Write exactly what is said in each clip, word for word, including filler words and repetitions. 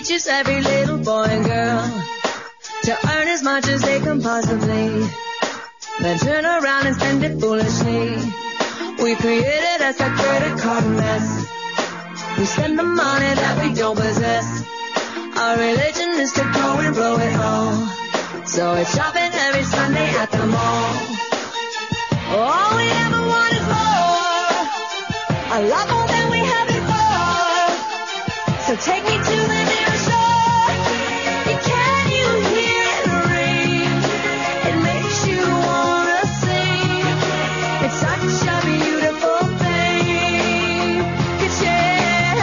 teaches every little boy and girl to earn as much as they can possibly, then turn around and spend it foolishly. We created us a credit card mess. We spend the money that we don't possess. Our religion is to go and blow it all. So it's shopping every Sunday at the mall. All we ever want is more, a lot more than we had before. So take me to the nearest shore. Can you hear it ring? It makes you wanna sing. It's such a beautiful thing. Could share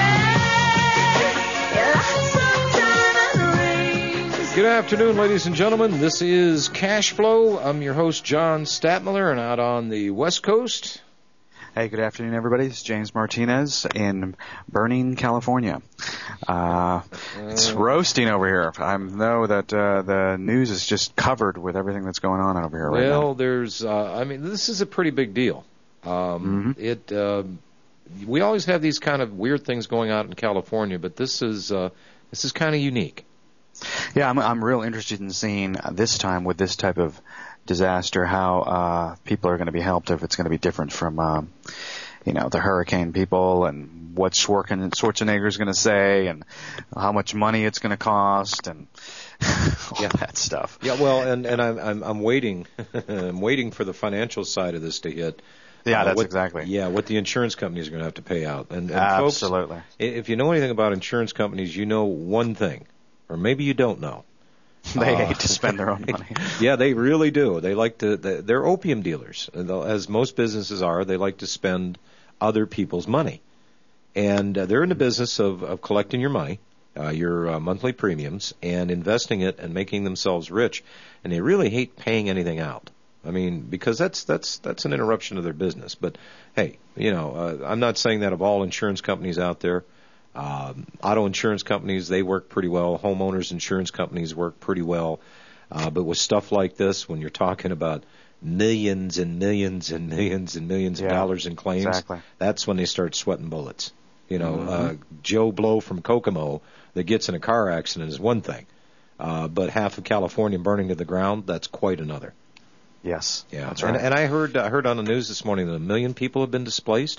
lots of diamond rings. Good afternoon, ladies and gentlemen. This is Cash Flow. I'm your host, John Statmiller, and out on the West Coast. Hey, good afternoon, everybody. It's James Martinez in Burning, California. Uh, it's roasting over here. I know that uh, the news is just covered with everything that's going on over here right now. Well, there's, uh, I mean, this is a pretty big deal. Um, mm-hmm. It, uh, we always have these kind of weird things going on in California, but this is, uh, this is kind of unique. Yeah, I'm, I'm real interested in seeing this time with this type of disaster how uh, people are going to be helped, if it's going to be different from, um, you know, the hurricane people, and what Schwarzenegger's going to say, and how much money it's going to cost, and all yeah. that stuff. Yeah, well, and and I'm I'm, I'm waiting, I'm waiting for the financial side of this to hit. Yeah, uh, that's what, exactly. Yeah, what the insurance companies are going to have to pay out, and, and absolutely. Folks, if you know anything about insurance companies, you know one thing, or maybe you don't know. They uh, hate to spend their own money. Yeah, they really do. They like to. They're opium dealers, as most businesses are. They like to spend other people's money, and uh, they're in the business of, of collecting your money, uh, your uh, monthly premiums, and investing it and making themselves rich. And they really hate paying anything out. I mean, because that's that's that's an interruption of their business. But hey, you know, uh, I'm not saying that of all insurance companies out there. Um, auto insurance companies, they work pretty well. Homeowners insurance companies work pretty well. Uh, but with stuff like this, when you're talking about millions and millions and millions and millions yeah, of dollars in claims, exactly. That's when they start sweating bullets. You know, mm-hmm. uh, Joe Blow from Kokomo that gets in a car accident is one thing. Uh, but half of California burning to the ground, that's quite another. Yes, yeah, that's right. And, and I heard I heard on the news this morning that a million people have been displaced.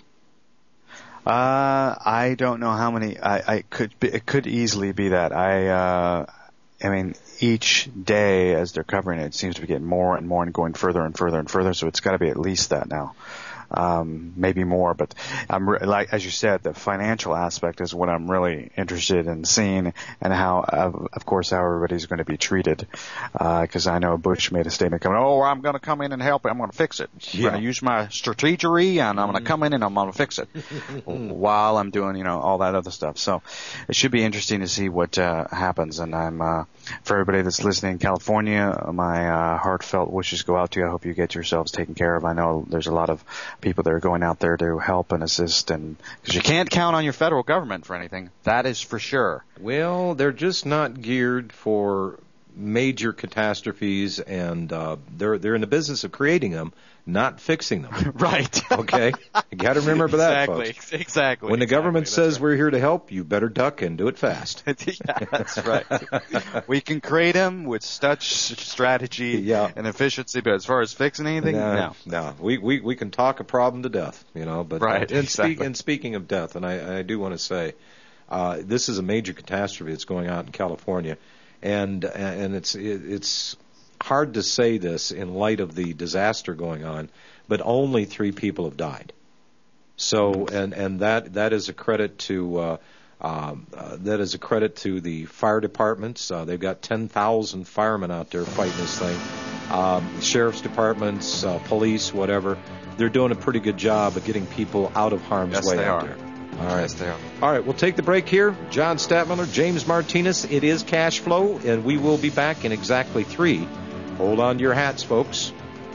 Uh, I don't know how many. I, I could. Be, it could easily be that. I. Uh, I mean, each day as they're covering it, it seems to be getting more and more and going further and further and further. So it's got to be at least that now. Um, maybe more, but I'm re- like as you said, the financial aspect is what I'm really interested in seeing, and how, uh, of course, how everybody's going to be treated. Because uh, I know Bush made a statement coming, "Oh, I'm going to come in and help. I'm going to fix it. I'm yeah. going to use my strategery, and I'm going to come in and I'm going to fix it," while I'm doing, you know, all that other stuff. So it should be interesting to see what uh, happens. And I'm uh, for everybody that's listening in California, my uh, heartfelt wishes go out to you. I hope you get yourselves taken care of. I know there's a lot of people that are going out there to help and assist, and because you can't count on your federal government for anything, that is for sure. Well, they're just not geared for major catastrophes, and uh, they're they're in the business of creating them, not fixing them. Right. Okay. You got to remember that, exactly, folks. Exactly. When the exactly, government says right. we're here to help, you better duck and do it fast. Yeah, that's right. We can create them with such strategy yeah. and efficiency, but as far as fixing anything, no, no. No, we, we we can talk a problem to death, you know. But right. Uh, and, exactly. speak, and speaking of death, and I, I do want to say, uh, this is a major catastrophe that's going on in California, and and it's it, it's hard to say this in light of the disaster going on, but only three people have died. So, and, and that, that is a credit to, uh, um, uh, that is a credit to the fire departments. Uh, they've got ten thousand firemen out there fighting this thing. Um, sheriff's departments, uh, police, whatever. They're doing a pretty good job of getting people out of harm's yes, way they out are. there. All right. Yes, they are. All right, we'll take the break here. John Statmiller, James Martinez. It is Cash Flow, and we will be back in exactly three. Hold on to your hats, folks.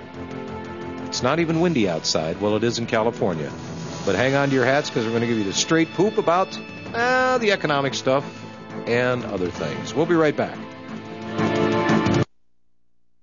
It's not even windy outside. Well, it is in California. But hang on to your hats, because we're going to give you the straight poop about uh, the economic stuff and other things. We'll be right back.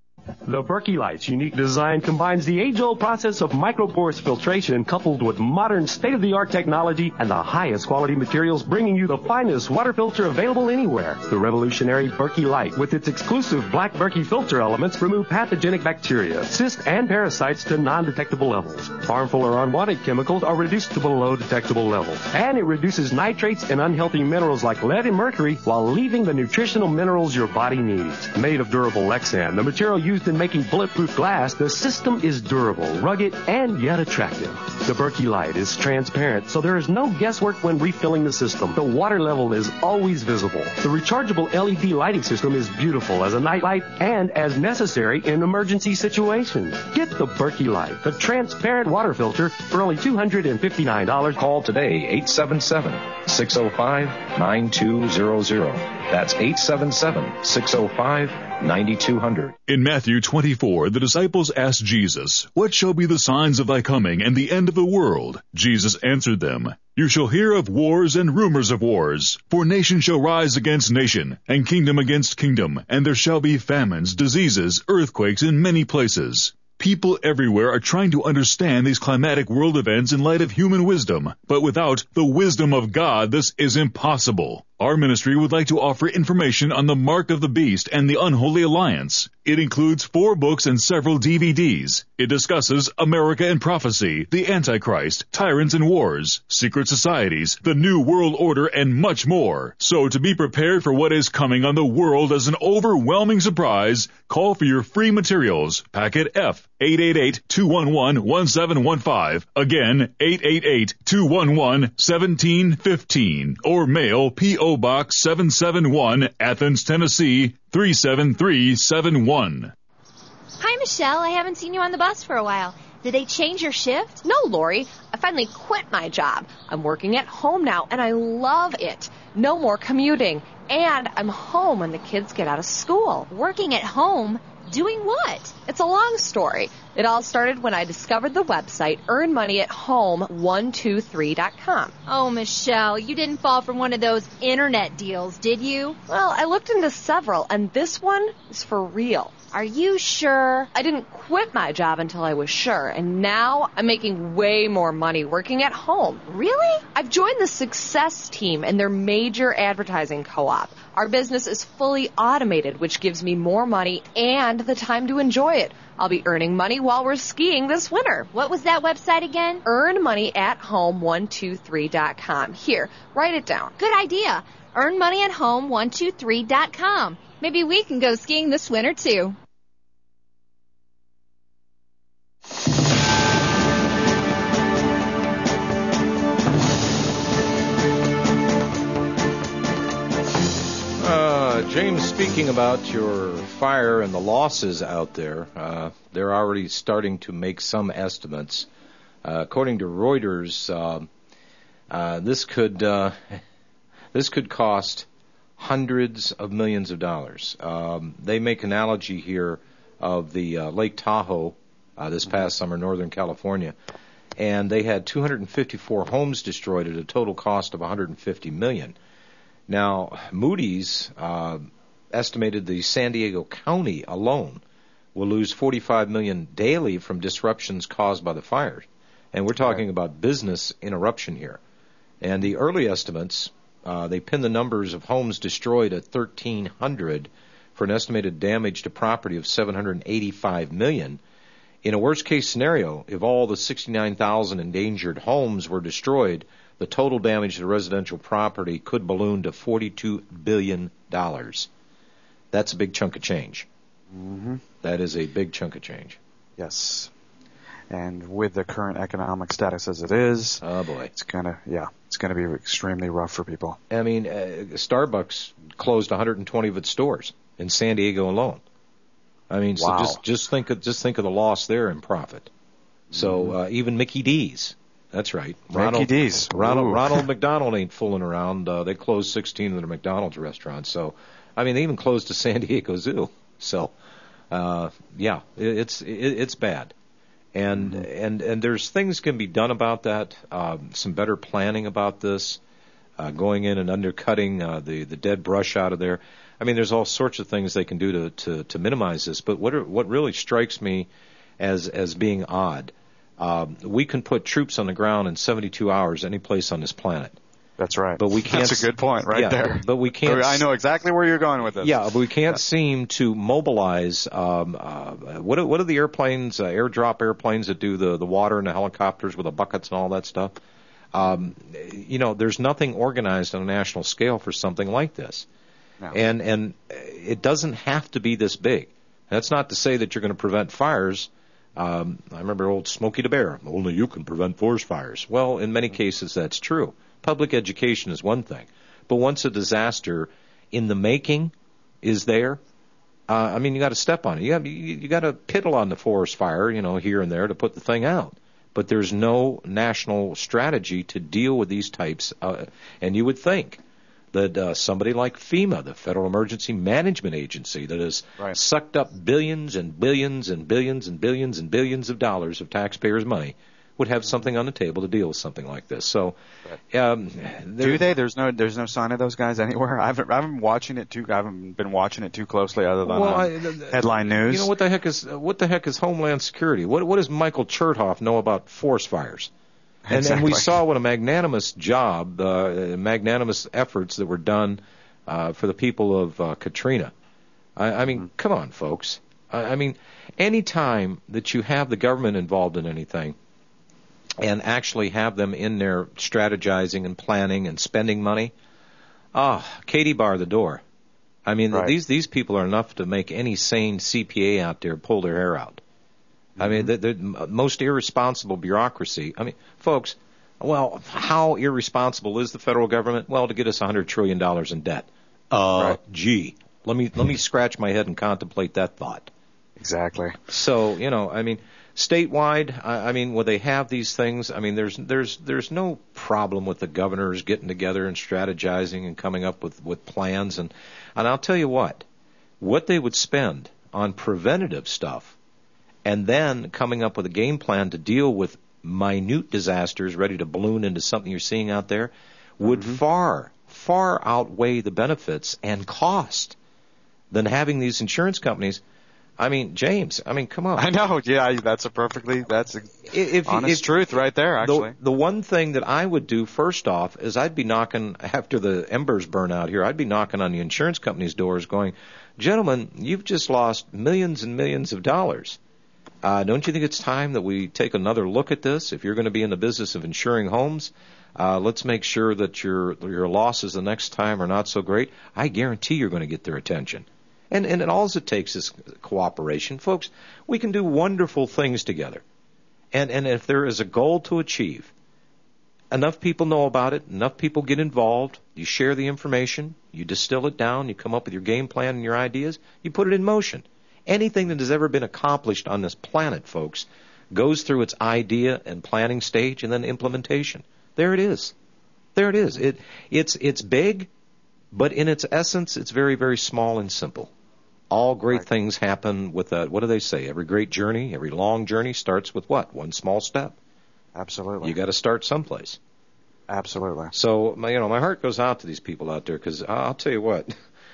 The Berkey Light's unique design combines the age-old process of microporous filtration coupled with modern state-of-the-art technology and the highest quality materials, bringing you the finest water filter available anywhere. The revolutionary Berkey Light, with its exclusive black Berkey filter elements, remove pathogenic bacteria, cysts, and parasites to non-detectable levels. Harmful or unwanted chemicals are reduced to below detectable levels. And it reduces nitrates and unhealthy minerals like lead and mercury while leaving the nutritional minerals your body needs. Made of durable Lexan, the material used in making bulletproof glass, the system is durable, rugged, and yet attractive. The Berkey Light is transparent, so there is no guesswork when refilling the system. The water level is always visible. The rechargeable L E D lighting system is beautiful as a night light and as necessary in emergency situations. Get the Berkey Light, the transparent water filter, for only two hundred fifty-nine dollars. Call today, eight seven seven, six oh five, nine two zero zero. That's eight seven seven, six oh five, nine two zero zero. In Matthew twenty-four, the disciples asked Jesus, "What shall be the signs of thy coming and the end of the world?" Jesus answered them, "You shall hear of wars and rumors of wars. For nation shall rise against nation, and kingdom against kingdom, and there shall be famines, diseases, earthquakes in many places." People everywhere are trying to understand these climatic world events in light of human wisdom, but without the wisdom of God, this is impossible. Our ministry would like to offer information on the Mark of the Beast and the Unholy Alliance. It includes four books and several D V Ds. It discusses America and prophecy, the Antichrist, tyrants and wars, secret societies, the New World Order, and much more. So to be prepared for what is coming on the world as an overwhelming surprise, call for your free materials. Packet F, eight eight eight, two one one, one seven one five. Again, eight eight eight, two one one, one seven one five. Or mail P O Box seven seven one, Athens, Tennessee, three seven three seven one. Hi, Michelle. I haven't seen you on the bus for a while. Did they change your shift? No, Lori. I finally quit my job. I'm working at home now, and I love it. No more commuting. And I'm home when the kids get out of school. Working at home? Doing what? It's a long story. It all started when I discovered the website earn money at home one two three dot com. Oh, Michelle, you didn't fall for one of those internet deals, did you? Well, I looked into several, and this one is for real. Are you sure? I didn't quit my job until I was sure, and now I'm making way more money working at home. Really? I've joined the Success Team in their major advertising co-op. Our business is fully automated, which gives me more money and the time to enjoy it. I'll be earning money while we're skiing this winter. What was that website again? earn money at home one two three dot com. Here, write it down. Good idea. earn money at home one two three dot com. Maybe we can go skiing this winter, too. Uh, James, speaking about your fire and the losses out there, uh, they're already starting to make some estimates. Uh, according to Reuters, uh, uh, this could uh, this could cost hundreds of millions of dollars. Um, they make analogy here of the uh, Lake Tahoe uh, this past summer, Northern California, and they had two hundred fifty-four homes destroyed at a total cost of one hundred fifty million dollars. Now, Moody's uh, estimated the San Diego County alone will lose forty-five million dollars daily from disruptions caused by the fires. And we're talking about business interruption here. And the early estimates, uh, they pin the numbers of homes destroyed at thirteen hundred for an estimated damage to property of seven hundred eighty-five million dollars. In a worst-case scenario, if all the sixty-nine thousand endangered homes were destroyed, the total damage to residential property could balloon to forty-two billion dollars. That's a big chunk of change. Mm-hmm. That is a big chunk of change. Yes. And with the current economic status as it is, oh boy, it's gonna yeah, it's gonna be extremely rough for people. I mean, uh, Starbucks closed one hundred twenty of its stores in San Diego alone. I mean, wow. so just just think of just think of the loss there in profit. So mm-hmm. uh, even Mickey D's. That's right. Ronald, Mickey D's. Ronald, Ronald McDonald ain't fooling around. Uh, they closed sixteen of their McDonald's restaurants. So, I mean, they even closed the San Diego Zoo. So, uh, yeah, it, it's it, it's bad. And mm-hmm. and and there's things can be done about that. Um, some better planning about this, uh, going in and undercutting uh, the the dead brush out of there. I mean, there's all sorts of things they can do to, to, to minimize this. But what are, what really strikes me as as being odd, um, we can put troops on the ground in seventy-two hours any place on this planet. That's right. But we can't. That's a good point right yeah, there. But we can't. I know exactly where you're going with this. Yeah, but we can't seem to mobilize. Um, uh, what, are, what are the airplanes, uh, airdrop airplanes that do the, the water and the helicopters with the buckets and all that stuff? Um, you know, there's nothing organized on a national scale for something like this. No. And and it doesn't have to be this big. That's not to say that you're going to prevent fires. Um, I remember old Smokey the Bear. Only you can prevent forest fires. Well, in many cases, that's true. Public education is one thing. But once a disaster in the making is there, uh, I mean, you got to step on it. You got you, you got to piddle on the forest fire, you know, here and there to put the thing out. But there's no national strategy to deal with these types. Uh, and you would think that uh, somebody like FEMA, the Federal Emergency Management Agency, that has right. sucked up billions and billions and billions and billions and billions of dollars of taxpayers' money, would have something on the table to deal with something like this. So, um, do they? There's no, there's no sign of those guys anywhere. I haven't, I haven't been watching it too. I haven't been watching it too closely, other than well, uh, I, the, headline news. You know what the heck is what the heck is Homeland Security? What what does Michael Chertoff know about forest fires? And, exactly. and we saw what a magnanimous job, uh, magnanimous efforts that were done uh, for the people of uh, Katrina. I, I mean, mm-hmm. come on, folks. I, I mean, any time that you have the government involved in anything, and actually have them in there strategizing and planning and spending money, ah, Katie bar the door. I mean, right. these these people are enough to make any sane C P A out there pull their hair out. Mm-hmm. I mean, the, the most irresponsible bureaucracy. I mean, folks, well, how irresponsible is the federal government? Well, to get us one hundred trillion dollars in debt. Uh, right. Gee, let me let me scratch my head and contemplate that thought. Exactly. So, you know, I mean, statewide, I, I mean, when they have these things, I mean, there's there's there's no problem with the governors getting together and strategizing and coming up with, with plans. And, and I'll tell you what, what they would spend on preventative stuff and then coming up with a game plan to deal with minute disasters ready to balloon into something you're seeing out there would mm-hmm. far, far outweigh the benefits and cost than having these insurance companies. I mean, James, I mean, come on. I know, yeah, that's a perfectly, that's a if, honest if, truth right there, actually. The, the one thing that I would do first off is I'd be knocking, after the embers burn out here, I'd be knocking on the insurance company's doors going, gentlemen, you've just lost millions and millions of dollars. Uh, don't you think it's time that we take another look at this? If you're going to be in the business of insuring homes, uh, let's make sure that your your losses the next time are not so great. I guarantee you're going to get their attention. And, and and all it takes is cooperation. Folks, we can do wonderful things together. And, and if there is a goal to achieve, enough people know about it, enough people get involved, you share the information, you distill it down, you come up with your game plan and your ideas, you put it in motion. Anything that has ever been accomplished on this planet, folks, goes through its idea and planning stage and then implementation. There it is. There it is. It, it's, it's big, but in its essence, it's very, very small and simple. All great right. things happen with a, what do they say? Every great journey, every long journey starts with what? One small step. Absolutely. You got to start someplace. Absolutely. So, my, you know, my heart goes out to these people out there because I'll tell you what,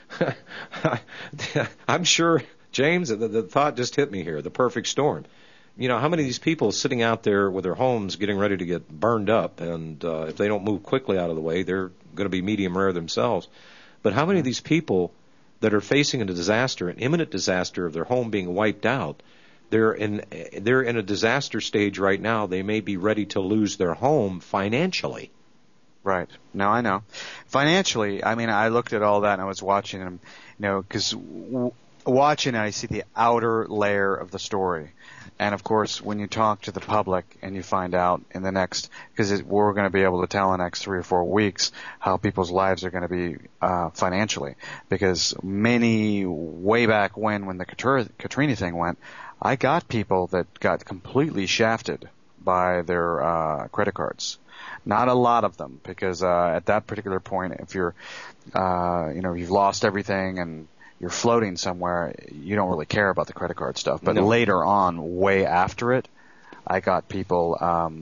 I'm sure, James, the, the thought just hit me here, the perfect storm. You know, how many of these people sitting out there with their homes getting ready to get burned up, and uh, if they don't move quickly out of the way, they're going to be medium rare themselves. But how many of these people that are facing a disaster, an imminent disaster of their home being wiped out, they're in they're in a disaster stage right now. They may be ready to lose their home financially. Right. No, I know. Financially, I mean, I looked at all that and I was watching them, you know, because w- watching it, I see the outer layer of the story. And, of course, when you talk to the public and you find out in the next, because we're going to be able to tell in the next three or four weeks how people's lives are going to be uh, financially. Because many, way back when, when the Katrina thing went, I got people that got completely shafted by their uh, credit cards. Not a lot of them, because uh, at that particular point, if you're, uh, you know, you've lost everything and you're floating somewhere, you don't really care about the credit card stuff. But no. later on, way after it, I got people um,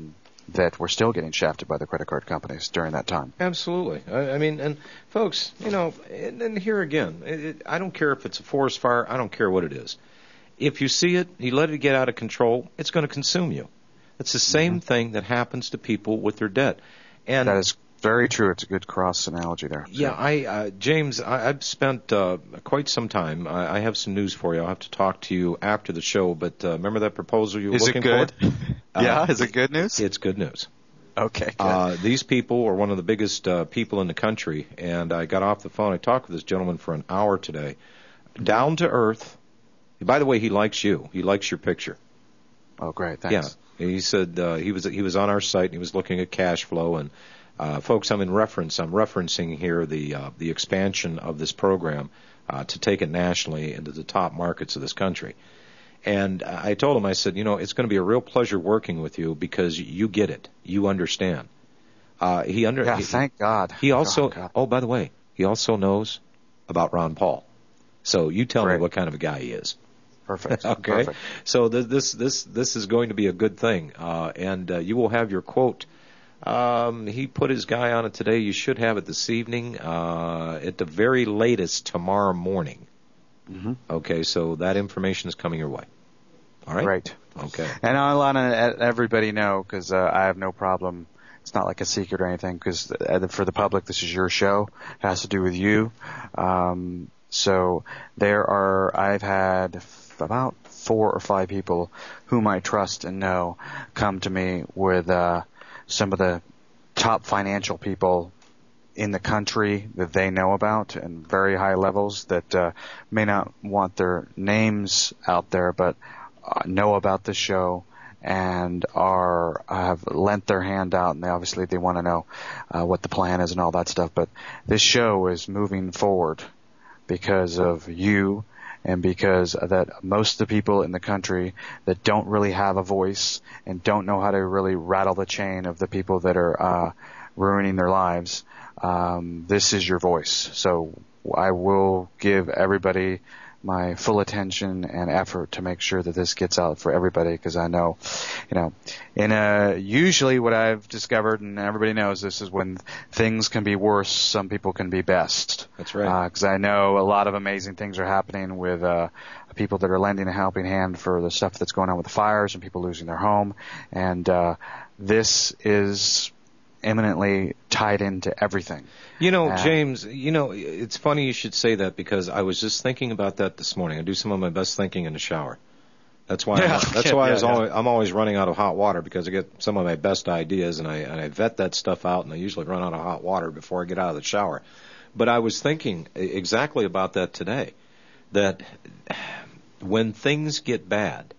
that were still getting shafted by the credit card companies during that time. Absolutely. I, I mean, and folks, you know, and, and here again, it, it, I don't care if it's a forest fire. I don't care what it is. If you see it, you let it get out of control, it's going to consume you. It's the same mm-hmm. thing that happens to people with their debt. And that is very true. It's a good cross analogy there. Yeah, I, uh, James, I, I've spent uh, quite some time. I, I have some news for you. I'll have to talk to you after the show. But uh, remember that proposal you were is looking it good? for? yeah, uh, is it good news? It's good news. Okay. Good. Uh, these people are one of the biggest uh, people in the country, and I got off the phone. I talked with this gentleman for an hour today. Down to earth. By the way, he likes you. He likes your picture. Oh, great. Thanks. Yeah. He said uh, he was he was on our site and he was looking at cash flow and. Uh, folks, I'm in reference. I'm referencing here the uh, the expansion of this program uh, to take it nationally into the top markets of this country. And I told him, I said, you know, it's going to be a real pleasure working with you because you get it, you understand. Uh, he under. Yeah, he, thank God. He also. Oh, God. oh, by the way, he also knows about Ron Paul. So you tell Great. me what kind of a guy he is. Perfect. Okay. Perfect. So th- this this this is going to be a good thing, uh, and uh, you will have your quote. Um, he put his guy on it today. You should have it this evening, uh, at the very latest tomorrow morning. Mm-hmm. Okay, so that information is coming your way. All right? Right. Okay. And I want to let everybody know, because uh, I have no problem. It's not like a secret or anything, because for the public, this is your show. It has to do with you. Um, so there are, I've had f- about four or five people whom I trust and know come to me with uh some of the top financial people in the country that they know about and very high levels that uh, may not want their names out there, but uh, know about the show and are have lent their hand out, and they obviously they want to know uh, what the plan is and all that stuff. But this show is moving forward because of you. And because that most of the people in the country that don't really have a voice and don't know how to really rattle the chain of the people that are uh, ruining their lives, um, this is your voice. So I will give everybody my full attention and effort to make sure that this gets out for everybody, because I know, you know, in a, usually what I've discovered, and everybody knows this, is when things can be worse, some people can be best. That's right. Because uh, I know a lot of amazing things are happening with uh, people that are lending a helping hand for the stuff that's going on with the fires and people losing their home. And uh, this is eminently tied into everything. You know, uh, James, you know, it's funny you should say that, because I was just thinking about that this morning. I do some of my best thinking in the shower. That's why. Yeah, I'm, that's yeah, why yeah, I was yeah. always, I'm always running out of hot water, because I get some of my best ideas and I and I vet that stuff out, and I usually run out of hot water before I get out of the shower. But I was thinking exactly about that today. That when things get bad,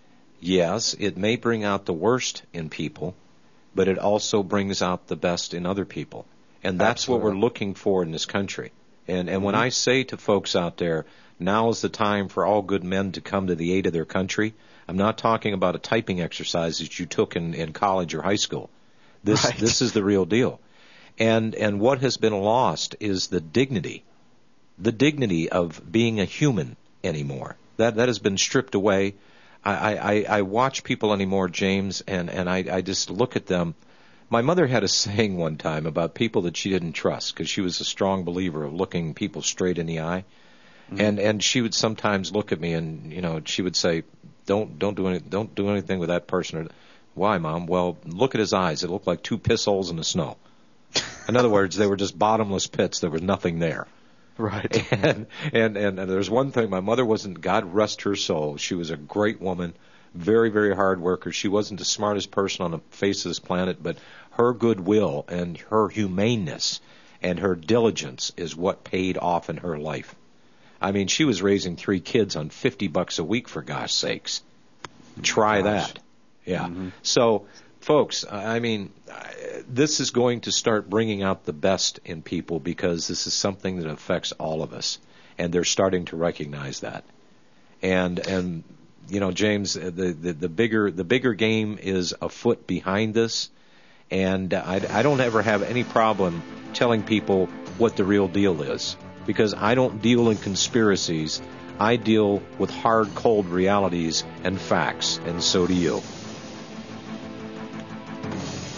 yes, it may bring out the worst in people, but it also brings out the best in other people. And that's Absolutely. what we're looking for in this country. And and mm-hmm. when I say to folks out there, now is the time for all good men to come to the aid of their country, I'm not talking about a typing exercise that you took in, in college or high school. This right. this is the real deal. And and what has been lost is the dignity, the dignity of being a human anymore. That that has been stripped away. I, I, I watch people anymore, James, and, and I, I just look at them. My mother had a saying one time about people that she didn't trust, because she was a strong believer of looking people straight in the eye. Mm-hmm. And and she would sometimes look at me and, you know, she would say, don't don't do any, don't do anything with that person. Why, Mom? Well, look at his eyes. It looked like two piss holes in the snow. In other words, they were just bottomless pits. There was nothing there. Right. And, and, and, and there's one thing. My mother wasn't, God rest her soul, she was a great woman, very, very hard worker. She wasn't the smartest person on the face of this planet, but her goodwill and her humaneness and her diligence is what paid off in her life. I mean, she was raising three kids on fifty bucks a week, for gosh sakes. Try Gosh. that. Yeah. Mm-hmm. So, folks, I mean, this is going to start bringing out the best in people, because this is something that affects all of us, and they're starting to recognize that. And and you know, James, the the, the bigger the bigger game is afoot behind this, and I, I don't ever have any problem telling people what the real deal is, because I don't deal in conspiracies. I deal with hard, cold realities and facts, and so do you.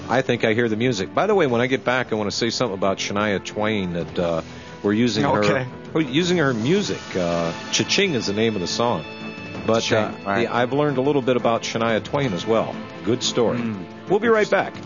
I think I hear the music. By the way, when I get back, I want to say something about Shania Twain that uh, we're using Okay. her we're using her music. Uh, Cha-Ching is the name of the song. But uh, Cha-Ching, right. yeah, I've learned a little bit about Shania Twain as well. Good story. Mm. We'll be right back.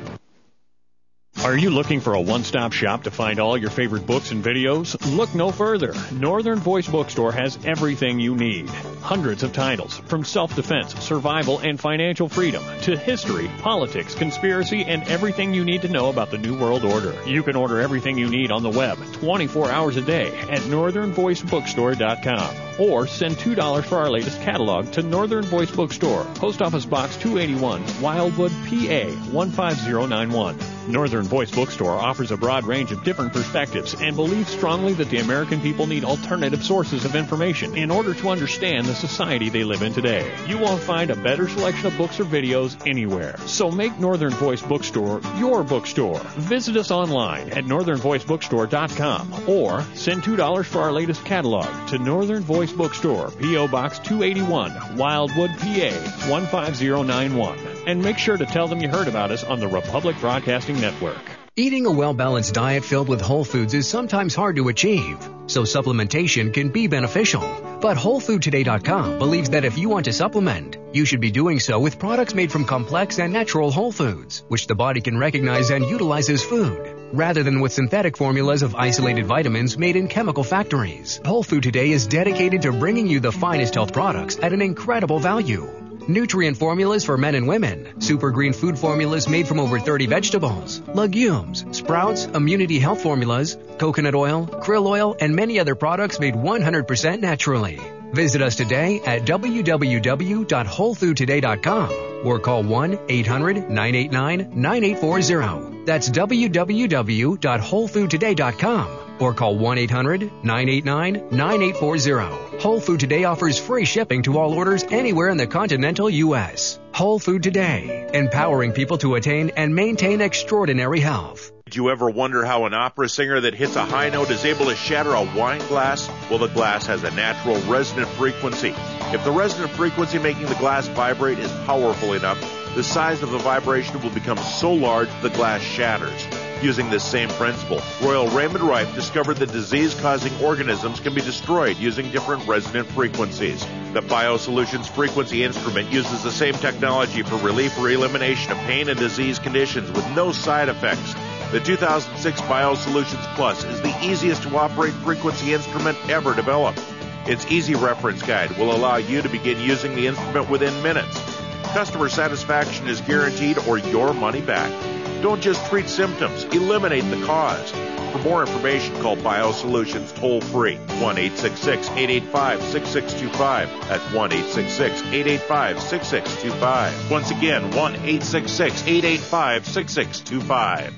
Are you looking for a one-stop shop to find all your favorite books and videos? Look no further. Northern Voice Bookstore has everything you need. Hundreds of titles, from self-defense, survival, and financial freedom, to history, politics, conspiracy, and everything you need to know about the New World Order. You can order everything you need on the web, twenty-four hours a day, at northern voice bookstore dot com. Or send two dollars for our latest catalog to Northern Voice Bookstore, Post Office Box two eighty-one, Wildwood, P A one five zero nine one. Northern Voice Bookstore offers a broad range of different perspectives and believes strongly that the American people need alternative sources of information in order to understand the society they live in today. You won't find a better selection of books or videos anywhere. So make Northern Voice Bookstore your bookstore. Visit us online at northern voice bookstore dot com or send two dollars for our latest catalog to Northern Voice Bookstore, P O Box two eighty-one, Wildwood, P A one five zero nine one. And make sure to tell them you heard about us on the Republic Broadcasting Network. Eating a well-balanced diet filled with whole foods is sometimes hard to achieve, so supplementation can be beneficial. But whole food today dot com believes that if you want to supplement, you should be doing so with products made from complex and natural whole foods, which the body can recognize and utilize as food, rather than with synthetic formulas of isolated vitamins made in chemical factories. Whole Food Today is dedicated to bringing you the finest health products at an incredible value. Nutrient formulas for men and women, super green food formulas made from over thirty vegetables, legumes, sprouts, immunity health formulas, coconut oil, krill oil, and many other products made one hundred percent naturally. Visit us today at w w w dot whole food today dot com or call one eight hundred nine eight nine nine eight four zero. That's w w w dot whole food today dot com or call one eight hundred nine eight nine nine eight four zero. Whole Food Today offers free shipping to all orders anywhere in the continental U S. Whole Food Today, empowering people to attain and maintain extraordinary health. Did you ever wonder how an opera singer that hits a high note is able to shatter a wine glass? Well, the glass has a natural resonant frequency. If the resonant frequency making the glass vibrate is powerful enough, the size of the vibration will become so large the glass shatters. Using this same principle, Royal Raymond Rife discovered that disease-causing organisms can be destroyed using different resonant frequencies. The BioSolutions Frequency Instrument uses the same technology for relief or elimination of pain and disease conditions with no side effects. The two thousand six BioSolutions Plus is the easiest to operate frequency instrument ever developed. Its easy reference guide will allow you to begin using the instrument within minutes. Customer satisfaction is guaranteed or your money back. Don't just treat symptoms, eliminate the cause. For more information, call BioSolutions toll free, one eight six six eight eight five six six two five. That's one eight six six eight eight five six six two five. Once again, one eight six six eight eight five six six two five.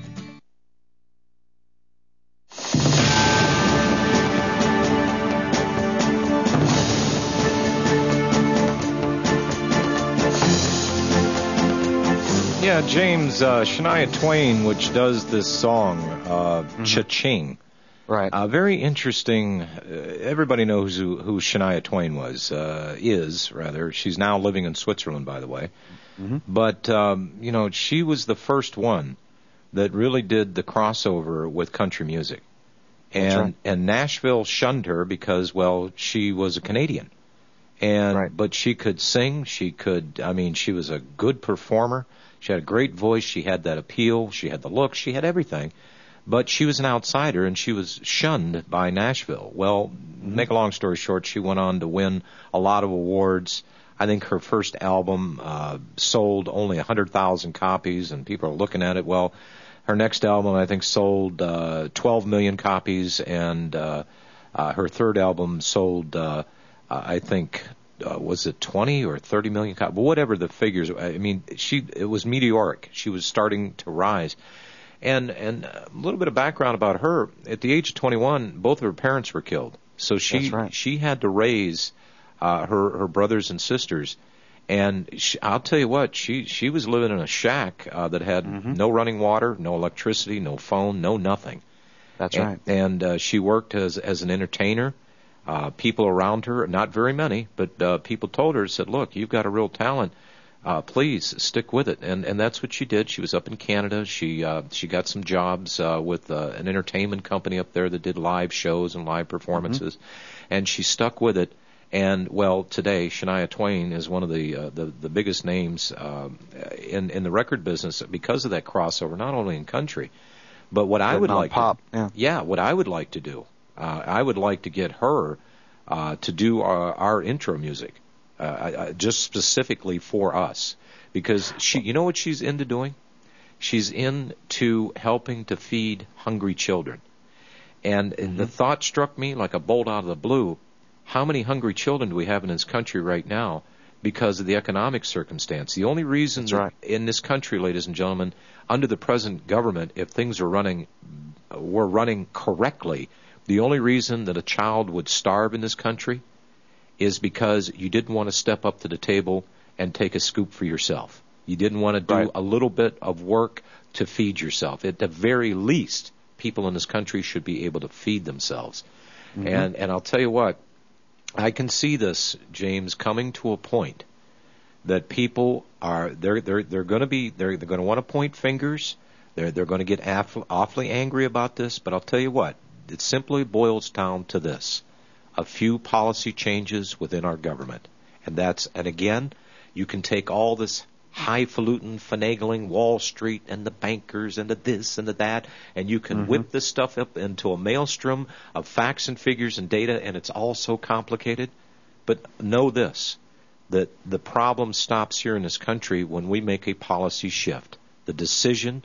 Yeah, James, uh, Shania Twain, which does this song, uh, mm-hmm. Cha-Ching. Right. Uh, very interesting. Uh, everybody knows who, who Shania Twain was, uh, is, rather. She's now living in Switzerland, by the way. Mm-hmm. But, um, you know, she was the first one that really did the crossover with country music. And, right. and Nashville shunned her because, well, she was a Canadian. And, right. But she could sing. She could, I mean, she was a good performer. She had a great voice. She had that appeal. She had the look. She had everything. But she was an outsider, and she was shunned by Nashville. Well, mm-hmm. make a long story short, she went on to win a lot of awards. I think her first album uh, sold only one hundred thousand copies, and people are looking at it. Well, her next album, I think, sold uh, twelve million copies, and uh, uh, her third album sold, uh, I think, Uh, was it twenty or thirty million copies? But whatever the figures, I mean, she it was meteoric. She was starting to rise. And and a little bit of background about her. At the age of twenty-one, both of her parents were killed. So she That's right. she had to raise uh, her her brothers and sisters. And she, I'll tell you what, she she was living in a shack uh, that had mm-hmm. no running water, no electricity, no phone, no nothing. That's and, right. And uh, she worked as as an entertainer. Uh, people around her, not very many, but uh, people told her, said, look, you've got a real talent. uh, please stick with it. And and that's what she did. She was up in Canada. She uh, she got some jobs uh, with uh, an entertainment company up there that did live shows and live performances, mm-hmm. and she stuck with it. And well, today Shania Twain is one of the uh, the, the biggest names uh, in in the record business because of that crossover, not only in country, but what I would like pop, to, yeah. yeah, what I would like to do, uh, I would like to get her uh, to do our, our intro music, uh, uh, just specifically for us, because she, you know what she's into doing? She's into helping to feed hungry children, and mm-hmm. the thought struck me like a bolt out of the blue. How many hungry children do we have in this country right now because of the economic circumstance? The only reason that right. in this country, ladies and gentlemen, under the present government, if things are running, were running correctly, the only reason that a child would starve in this country is because you didn't want to step up to the table and take a scoop for yourself. You didn't want to do right. a little bit of work to feed yourself. At the very least, people in this country should be able to feed themselves. Mm-hmm. And and I'll tell you what, I can see this, James, coming to a point that people are they're they're they're going to be they're they're going to want to point fingers. They're they're going to get awful, awfully angry about this. But I'll tell you what, it simply boils down to this: a few policy changes within our government, and that's and again, you can take all this highfalutin, finagling Wall Street and the bankers and the this and the that, and you can mm-hmm. whip this stuff up into a maelstrom of facts and figures and data, and it's all so complicated. But know this, that the problem stops here in this country when we make a policy shift. The decision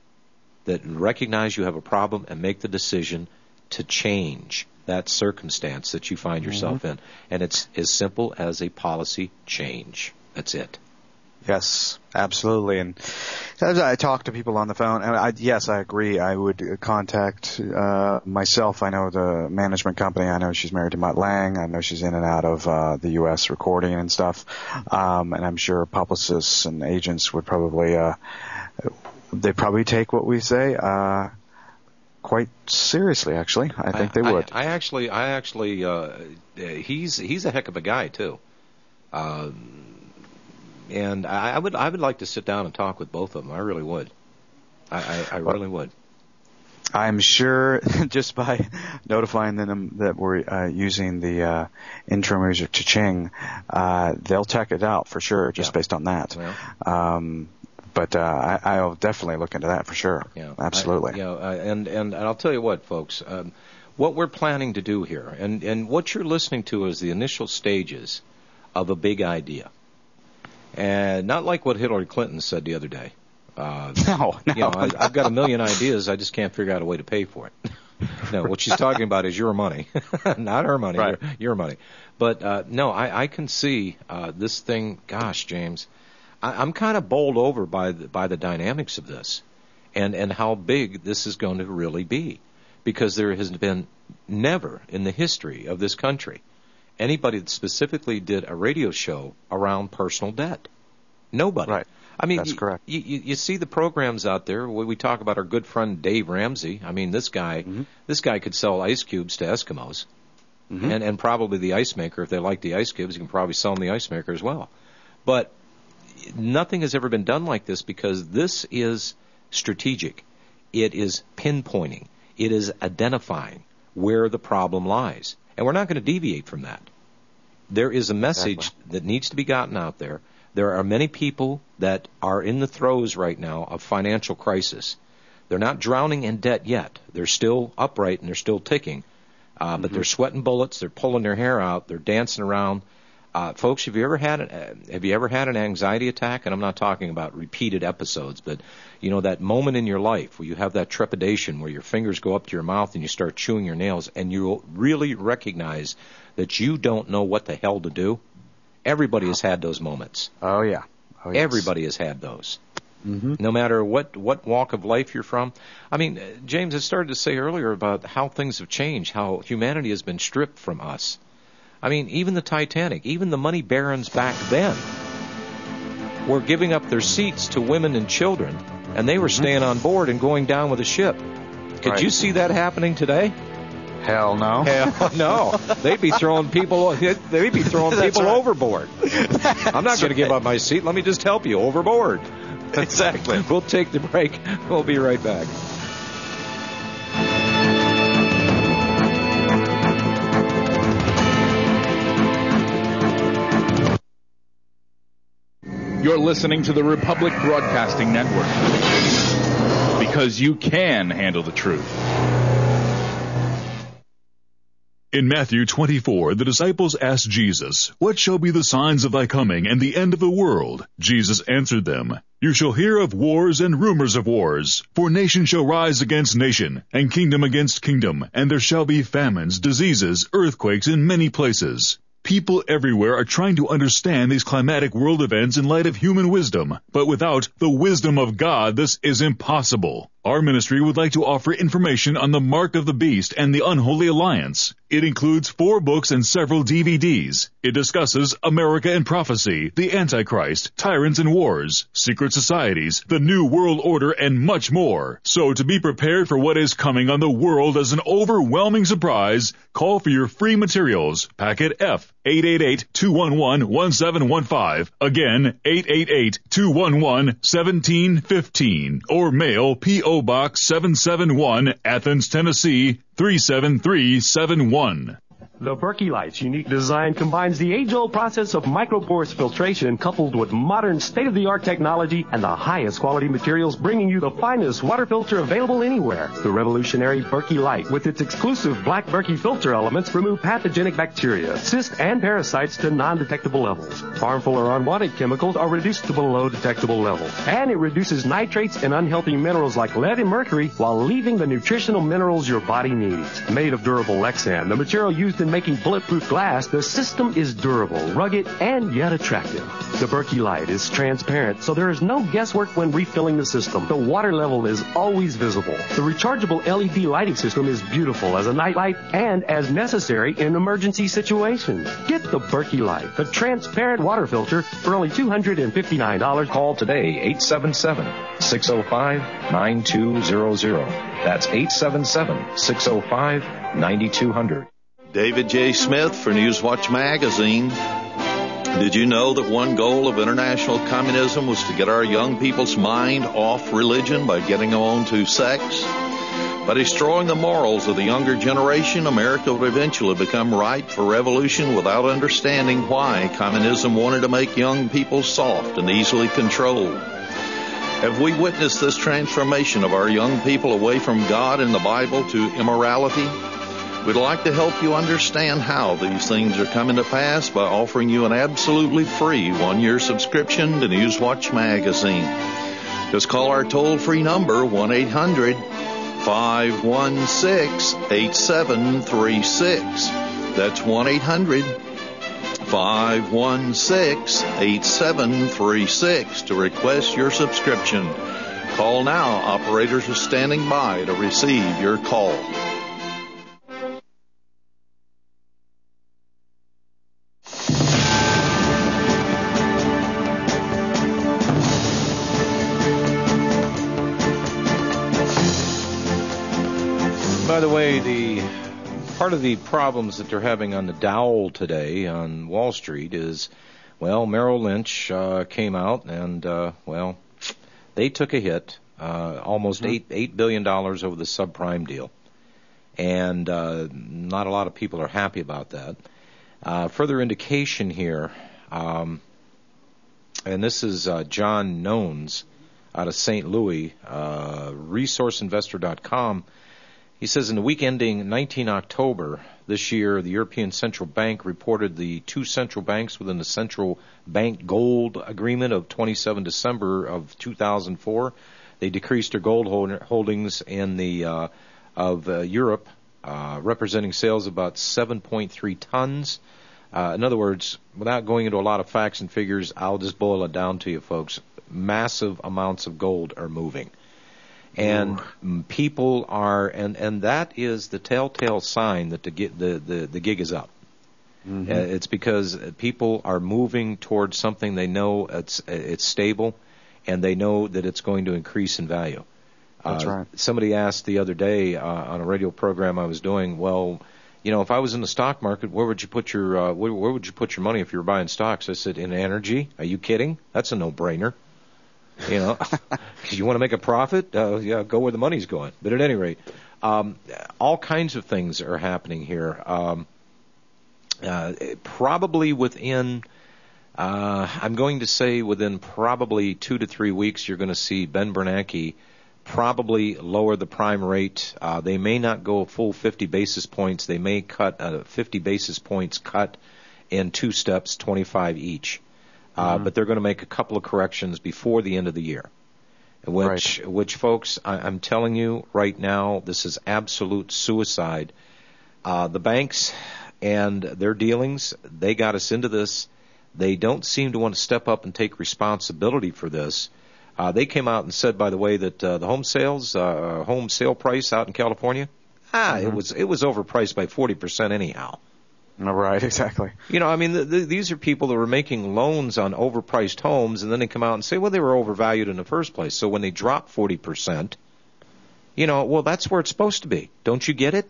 that recognize you have a problem and make the decision to change that circumstance that you find yourself mm-hmm. in. And it's as simple as a policy change. That's it. Yes, absolutely. And as I talk to people on the phone, and I, yes, I agree. I would contact uh, myself. I know the management company. I know she's married to Mutt Lange. I know she's in and out of uh, the U S recording and stuff. Um, and I'm sure publicists and agents would probably uh, they probably take what we say uh, quite seriously. Actually, I think I, they would. I, I actually, I actually, uh, he's he's a heck of a guy too. Uh, And I, I would I would like to sit down and talk with both of them. I really would. I, I, I really would. I'm sure just by notifying them that we're uh, using the uh, intro music to Ching, uh, they'll check it out for sure, just yeah. based on that. Well, um, but uh, I, I'll definitely look into that for sure. Yeah, absolutely. I, you know, uh, and, and and I'll tell you what, folks. Um, what we're planning to do here, and and what you're listening to is the initial stages of a big idea. And not like what Hillary Clinton said the other day. Uh, no, no. You know, I, no. I've got a million ideas. I just can't figure out a way to pay for it. No, what she's talking about is your money, not her money, right. your, your money. But uh, no, I, I can see uh, this thing. Gosh, James, I, I'm kind of bowled over by the, by the dynamics of this, and and how big this is going to really be, because there has been never in the history of this country anybody that specifically did a radio show around personal debt. Nobody. Right. I mean, that's you, correct. You, you, you see the programs out there where we talk about our good friend Dave Ramsey. I mean, this guy, mm-hmm. this guy could sell ice cubes to Eskimos, mm-hmm. and and probably the ice maker. If they like the ice cubes, you can probably sell them the ice maker as well. But nothing has ever been done like this, because this is strategic. It is pinpointing. It is identifying where the problem lies. And we're not going to deviate from that. There is a message exactly. that needs to be gotten out there. There are many people that are in the throes right now of financial crisis. They're not drowning in debt yet. They're still upright and they're still ticking. Uh, mm-hmm. But they're sweating bullets. They're pulling their hair out. They're dancing around. Uh, folks, have you ever had an, have you ever had an anxiety attack? And I'm not talking about repeated episodes, but you know, that moment in your life where you have that trepidation, where your fingers go up to your mouth and you start chewing your nails, and you really recognize that you don't know what the hell to do. Everybody has had those moments. Oh yeah, oh, yes. Everybody has had those. Mm-hmm. No matter what what walk of life you're from. I mean, James, I started to say earlier about how things have changed, how humanity has been stripped from us. I mean, even the Titanic, even the money barons back then were giving up their seats to women and children, and they were staying on board and going down with the ship. Could right. you see that happening today? Hell no. Hell no. They'd be throwing people. They'd be throwing people right. overboard. I'm not going to give up my seat. Let me just help you overboard. Exactly. We'll take the break. We'll be right back. You're listening to the Republic Broadcasting Network, because you can handle the truth. In Matthew twenty-four, the disciples asked Jesus, "What shall be the signs of thy coming and the end of the world?" Jesus answered them, "You shall hear of wars and rumors of wars. For nation shall rise against nation, and kingdom against kingdom, and there shall be famines, diseases, earthquakes in many places." People everywhere are trying to understand these climatic world events in light of human wisdom, but without the wisdom of God, this is impossible. Our ministry would like to offer information on the Mark of the Beast and the Unholy Alliance. It includes four books and several D V Ds. It discusses America and Prophecy, the Antichrist, Tyrants and Wars, Secret Societies, the New World Order, and much more. So to be prepared for what is coming on the world as an overwhelming surprise, call for your free materials. Packet F, eight eight eight, two one one, one seven one five. Again, eight eight eight, two one one, one seven one five. Or mail P O Box seven seven one, Athens, Tennessee, three seven three seven one. The Berkey Light's unique design combines the age-old process of microporous filtration coupled with modern state-of-the-art technology and the highest quality materials, bringing you the finest water filter available anywhere. The revolutionary Berkey Light, with its exclusive black Berkey filter elements, remove pathogenic bacteria, cysts, and parasites to non-detectable levels. Harmful or unwanted chemicals are reduced to below detectable levels. And it reduces nitrates and unhealthy minerals like lead and mercury while leaving the nutritional minerals your body needs. Made of durable Lexan, the material used in making bulletproof glass, the system is durable, rugged, and yet attractive. The Berkey Light is transparent, so there is no guesswork when refilling the system. The water level is always visible. The rechargeable L E D lighting system is beautiful as a night light and as necessary in emergency situations. Get the Berkey Light, the transparent water filter, for only two hundred fifty-nine dollars. Call today, eight seven seven, six oh five, nine two zero zero. That's eight seven seven, six oh five, nine two zero zero. David J. Smith for Newswatch Magazine. Did you know that one goal of international communism was to get our young people's mind off religion by getting them on to sex? By destroying the morals of the younger generation, America would eventually become ripe for revolution without understanding why communism wanted to make young people soft and easily controlled. Have we witnessed this transformation of our young people away from God and the Bible to immorality? We'd like to help you understand how these things are coming to pass by offering you an absolutely free one-year subscription to Newswatch Magazine. Just call our toll-free number, one eight hundred, five one six, eight seven three six. That's one eight hundred, five one six, eight seven three six to request your subscription. Call now. Operators are standing by to receive your call. By the way, the part of the problems that they're having on the Dow today on Wall Street is, well, Merrill Lynch uh, came out and, uh, well, they took a hit, uh, almost mm-hmm. eight eight billion dollars over the subprime deal, and uh, not a lot of people are happy about that. Uh, further indication here, um, and this is uh, John Nones out of Saint Louis, uh, resource investor dot com. He says in the week ending nineteenth October this year, the European Central Bank reported the two central banks within the Central Bank Gold Agreement of twenty-seventh December of two thousand four. They decreased their gold holdings in the uh, of uh, Europe, uh, representing sales of about seven point three tons. Uh, in other words, without going into a lot of facts and figures, I'll just boil it down to you, folks. Massive amounts of gold are moving. And Ooh. people are, and, and that is the telltale sign that the the the, the gig is up. Mm-hmm. Uh, it's because people are moving towards something they know it's it's stable, and they know that it's going to increase in value. That's Uh, right. Somebody asked the other day uh, on a radio program I was doing, well, you know, if I was in the stock market, where would you put your uh, where, where would you put your money if you were buying stocks? I said, in energy. Are you kidding? That's a no-brainer. You know, you want to make a profit? Uh, yeah, go where the money's going. But at any rate, um, all kinds of things are happening here. Um, uh, probably within, uh, I'm going to say within probably two to three weeks, you're going to see Ben Bernanke probably lower the prime rate. Uh, they may not go a full fifty basis points. They may cut a fifty basis points cut in two steps, twenty-five each. Uh, Mm-hmm. But they're going to make a couple of corrections before the end of the year. Which, Right. which folks, I, I'm telling you right now, this is absolute suicide. Uh, the banks and their dealings, they got us into this. They don't seem to want to step up and take responsibility for this. Uh, they came out and said, by the way, that uh, the home sales, uh, home sale price out in California, ah, Mm-hmm. it was it was overpriced by forty percent anyhow. Right, exactly. You know, I mean, th- th- these are people that were making loans on overpriced homes, and then they come out and say, well, they were overvalued in the first place. So when they drop forty percent, you know, well, that's where it's supposed to be. Don't you get it?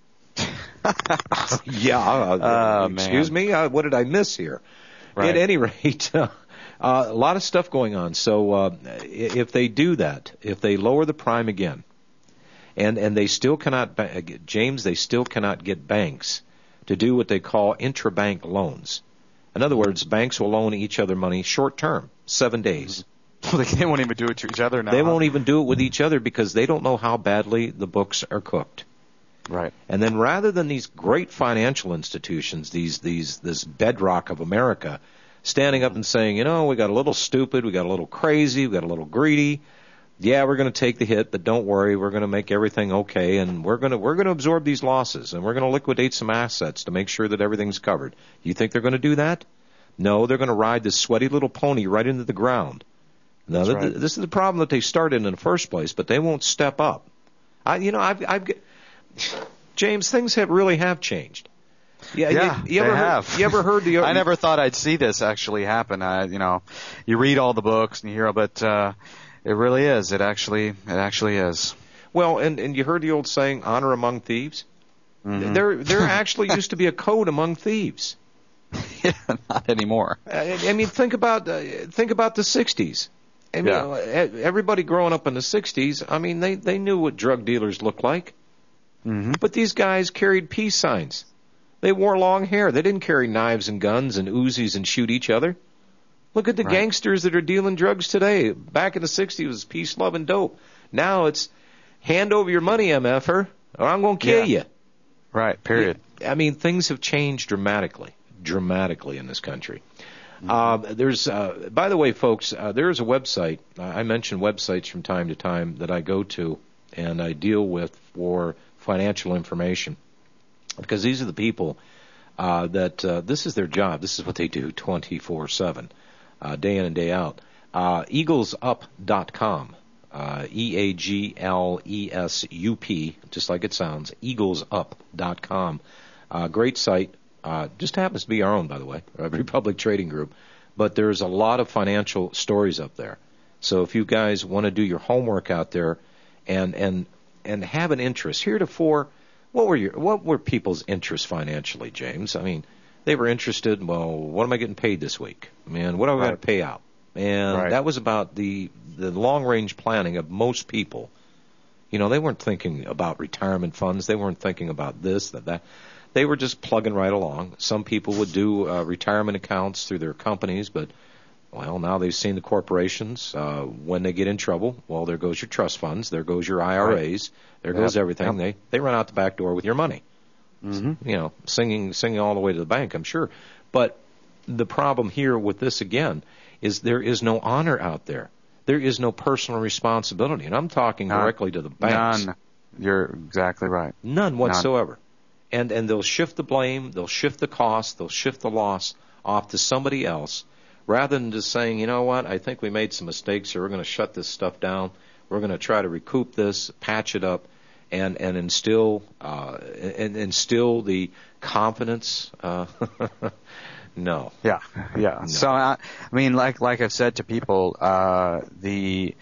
yeah. Uh, Oh, excuse man. me? Uh, what did I miss here? Right. At any rate, uh, a lot of stuff going on. So uh, if they do that, if they lower the prime again, and, and they still cannot, ba- James, they still cannot get banks to do what they call intrabank loans. In other words, banks will loan each other money short term, seven days. Well, they won't even do it to each other now. They huh? won't even do it with each other because they don't know how badly the books are cooked. Right. And then rather than these great financial institutions, these these this bedrock of America, standing up and saying, you know, we got a little stupid, we got a little crazy, we got a little greedy. Yeah, we're going to take the hit, but don't worry, we're going to make everything okay, and we're going to we're going to absorb these losses, and we're going to liquidate some assets to make sure that everything's covered. You think they're going to do that? No, they're going to ride this sweaty little pony right into the ground. Now, th- right. this is the problem that they started in the first place, but they won't step up. I, you know, I've, I've James, things have really have changed. Yeah, Yeah, you, you ever they heard, have. You ever heard the? I never thought I'd see this actually happen. I, you know, you read all the books and you hear, but uh, it really is. It actually, it actually is. Well, and and you heard the old saying, "Honor among thieves." Mm-hmm. There, there actually used to be a code among thieves. Yeah, not anymore. I, I mean, think about uh, think about the sixties. I mean, Yeah. everybody growing up in the sixties, I mean, they they knew what drug dealers looked like. Mm-hmm. But these guys carried peace signs. They wore long hair. They didn't carry knives and guns and Uzis and shoot each other. Look at the Right. gangsters that are dealing drugs today. Back in the sixties, it was peace, love, and dope. Now it's hand over your money, M F er, or I'm going to kill Yeah. you. Right. Period. I mean, things have changed dramatically, dramatically in this country. Uh, there's, uh, by the way, folks, uh, there is a website. Uh, I mention websites from time to time that I go to and I deal with for financial information because these are the people uh, that uh, this is their job. This is what they do twenty-four seven, uh, day in and day out. Uh, eagles up dot com. Uh, E A G L E S U P, just like it sounds, eagles up dot com. Uh, great site. Uh, just happens to be our own, by the way, uh, Republic Trading Group. But there's a lot of financial stories up there. So if you guys want to do your homework out there and and and have an interest, heretofore, what were your what were people's interests financially, James? I mean, they were interested. Well, what am I getting paid this week? Man, what do I got to Right. pay out? And Right. that was about the the long range planning of most people. You know, they weren't thinking about retirement funds. They weren't thinking about this, that, that. They were just plugging right along. Some people would do uh, retirement accounts through their companies, but, well, now they've seen the corporations. Uh, when they get in trouble, well, there goes your trust funds. There goes your I R As. Right. There Yep. goes everything. Yep. They they run out the back door with your money. Mm-hmm. You know, singing singing all the way to the bank, I'm sure. But the problem here with this, again, is there is no honor out there. There is no personal responsibility. And I'm talking None. directly to the banks. None. You're exactly right. None whatsoever. And and they'll shift the blame, they'll shift the cost, they'll shift the loss off to somebody else, rather than just saying, you know what, I think we made some mistakes here, we're going to shut this stuff down, we're going to try to recoup this, patch it up, and and instill uh, and instill the confidence. Uh, no. Yeah, yeah. No. So I, I mean, like like I've said to people, uh, the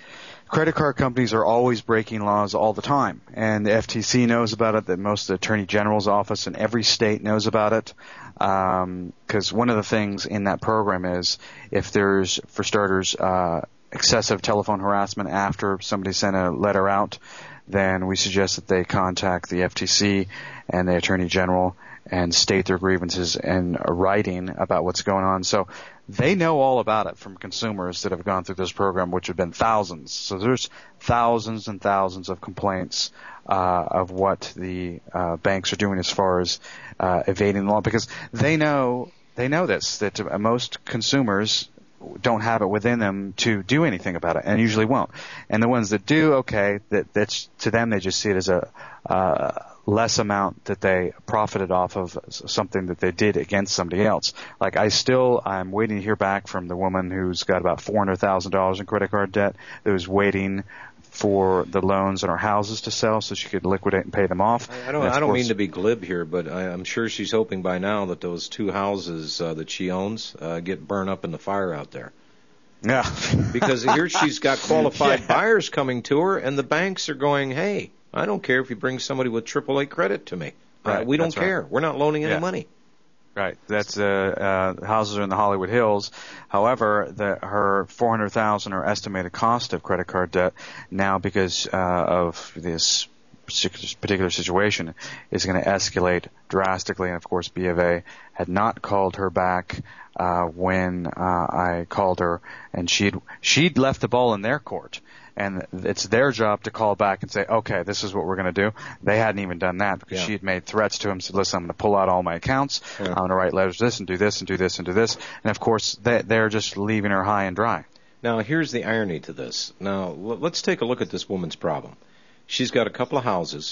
credit card companies are always breaking laws all the time, and the F T C knows about it. That most of the Attorney General's office in every state knows about it. Because um, one of the things in that program is if there's, for starters, uh, excessive telephone harassment after somebody sent a letter out, then we suggest that they contact the F T C and the Attorney General and state their grievances in writing about what's going on. So they know all about it from consumers that have gone through this program, which have been thousands. So there's thousands and thousands of complaints uh, of what the uh, banks are doing as far as uh, evading the law, because they know they know this, that uh, most consumers don't have it within them to do anything about it, and usually won't. And the ones that do, okay, that that's to them, they just see it as a uh, less amount that they profited off of something that they did against somebody else. Like I still, I'm waiting to hear back from the woman who's got about four hundred thousand dollars in credit card debt, that was waiting for the loans on her houses to sell so she could liquidate and pay them off. I don't, I don't mean to be glib here, but I, I'm sure she's hoping by now that those two houses uh, that she owns uh, get burned up in the fire out there. Yeah. Because here she's got qualified yeah. buyers coming to her, and the banks are going, hey, I don't care if you bring somebody with triple A credit to me. Right, uh, we don't that's care. right. We're not loaning any yeah. money. Right. That's uh, uh, houses are in the Hollywood Hills. However, the, her four hundred thousand dollars, her estimated cost of credit card debt now, because uh, of this particular situation, is going to escalate drastically. And of course, B of A had not called her back uh, when uh, I called her, and she'd she'd left the ball in their court. And it's their job to call back and say, okay, this is what we're going to do. They hadn't even done that because yeah. she had made threats to him, said, listen, I'm going to pull out all my accounts. Yeah. I'm going to write letters to this and do this and do this and do this. And, of course, they, they're just leaving her high and dry. Now, here's the irony to this. Now, let's take a look at this woman's problem. She's got a couple of houses.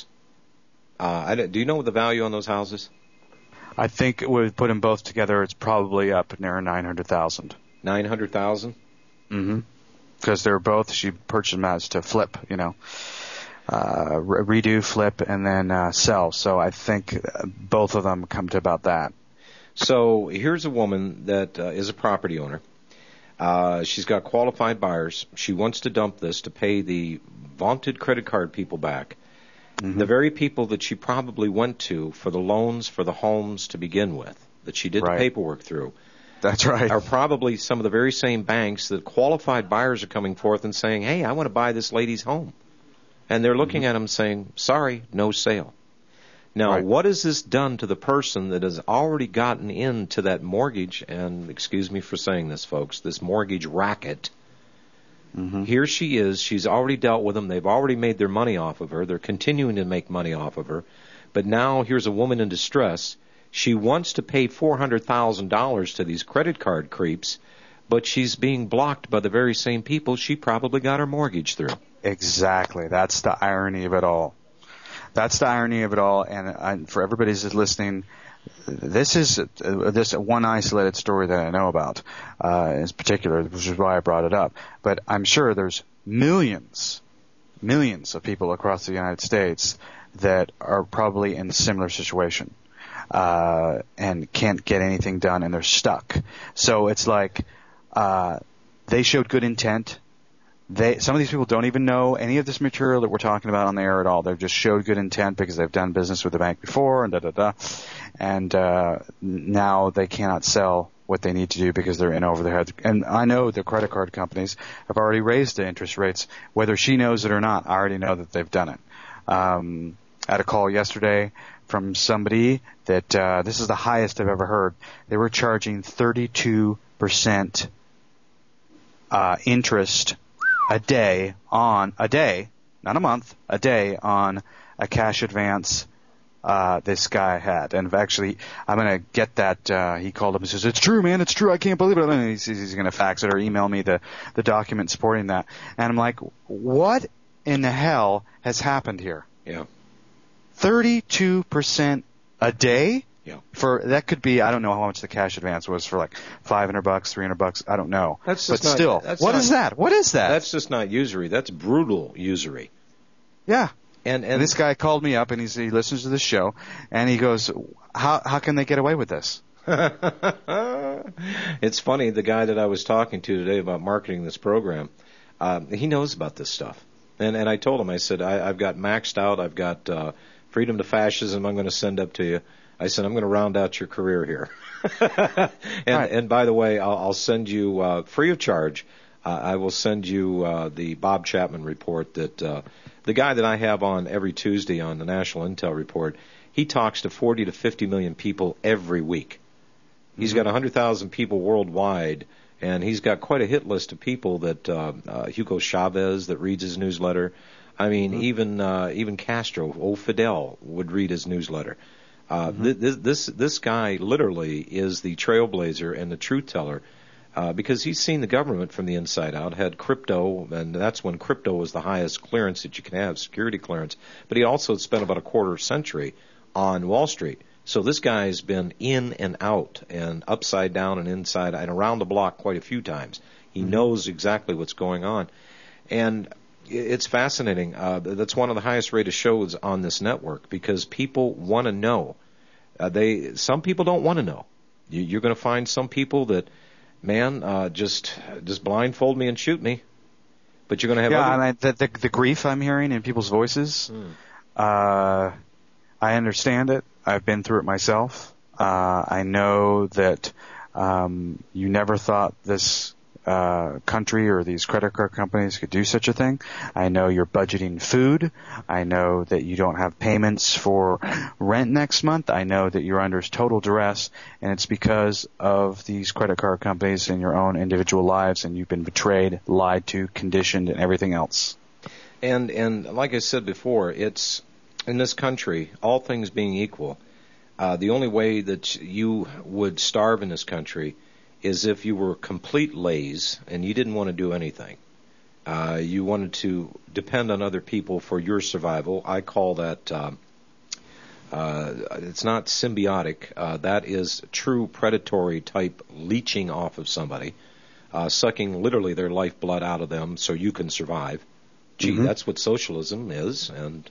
Uh, I, do you know the value on those houses? I think we put them both together, it's probably up near nine hundred thousand dollars. nine hundred thousand dollars? Mm-hmm. Because they're both, she purchased them as to flip, you know, uh, re- redo, flip, and then uh, sell. So I think both of them come to about that. So here's a woman that uh, is a property owner. Uh, she's got qualified buyers. She wants to dump this to pay the vaunted credit card people back. Mm-hmm. The very people that she probably went to for the loans for the homes to begin with, that she did right. the paperwork through. That's right. Are probably some of the very same banks that qualified buyers are coming forth and saying, hey, I want to buy this lady's home. And they're looking mm-hmm. at them saying, sorry, no sale. Now, right. what has this done to the person that has already gotten into that mortgage, and excuse me for saying this, folks, this mortgage racket? Mm-hmm. Here she is. She's already dealt with them. They've already made their money off of her. They're continuing to make money off of her. But now here's a woman in distress. She wants to pay four hundred thousand dollars to these credit card creeps, but she's being blocked by the very same people she probably got her mortgage through. Exactly. That's the irony of it all. That's the irony of it all. And I, for everybody who's listening, this is uh, this one isolated story that I know about uh, in particular, which is why I brought it up. But I'm sure there's millions, millions of people across the United States that are probably in a similar situation. Uh, and can't get anything done, and they're stuck. So it's like uh, they showed good intent. They some of these people don't even know any of this material that we're talking about on the air at all. They've just showed good intent because they've done business with the bank before, and da da da. And uh, now they cannot sell what they need to do because they're in over their head. And I know the credit card companies have already raised the interest rates, whether she knows it or not. I already know that they've done it. Um, I had a call yesterday from somebody that uh, this is the highest I've ever heard. They were charging thirty-two percent uh, interest a day on a day, not a month, a day on a cash advance uh, this guy had. And actually, I'm going to get that. Uh, he called up and says, it's true, man, it's true. I can't believe it. And he says he's going to fax it or email me the, the document supporting that. And I'm like, what in the hell has happened here? Yeah. thirty-two percent a day? Yeah. For that could be, I don't know how much the cash advance was for, like five hundred bucks, three hundred bucks, I don't know. That's but just still, not, that's what not, is that? What is that? That's just not usury. That's brutal usury. Yeah. And, and and this guy called me up and he's, he listens to the show and he goes, how how can they get away with this? It's funny, the guy that I was talking to today about marketing this program, Um, he knows about this stuff. And and I told him, I said, I, I've got maxed out. I've got uh, freedom to fascism I'm going to send up to you. I said, I'm going to round out your career here. and, right. and by the way, I'll, I'll send you, uh, free of charge, uh, I will send you uh, the Bob Chapman report that uh, the guy that I have on every Tuesday on the National Intel Report, he talks to forty to fifty million people every week. He's mm-hmm. got one hundred thousand people worldwide, and he's got quite a hit list of people that uh, uh, Hugo Chavez that reads his newsletter. I mean, mm-hmm. even uh, even Castro, old Fidel, would read his newsletter. Uh, mm-hmm. th- this this this guy literally is the trailblazer and the truth teller, uh, because he's seen the government from the inside out. Had crypto, and that's when crypto was the highest clearance that you can have, security clearance. But he also spent about a quarter century on Wall Street. So this guy's been in and out and upside down and inside and around the block quite a few times. He mm-hmm. knows exactly what's going on, and it's fascinating. Uh, that's one of the highest rated shows on this network because people want to know. Uh, they some people don't want to know. You, you're going to find some people that, man, uh, just just blindfold me and shoot me. But you're going to have yeah, other... and I, the, the the grief I'm hearing in people's voices. Hmm. Uh, I understand it. I've been through it myself. Uh, I know that um, you never thought this uh, country or these credit card companies could do such a thing. I know you're budgeting food. I know that you don't have payments for rent next month. I know that you're under total duress, and it's because of these credit card companies in your own individual lives, and you've been betrayed, lied to, conditioned, and everything else. And and like I said before, it's in this country, all things being equal, uh, the only way that you would starve in this country is if you were complete lazy and you didn't want to do anything. Uh, you wanted to depend on other people for your survival. I call that, uh, uh, it's not symbiotic. Uh, that is true predatory type leeching off of somebody, uh, sucking literally their lifeblood out of them so you can survive. Gee, mm-hmm. that's what socialism is, and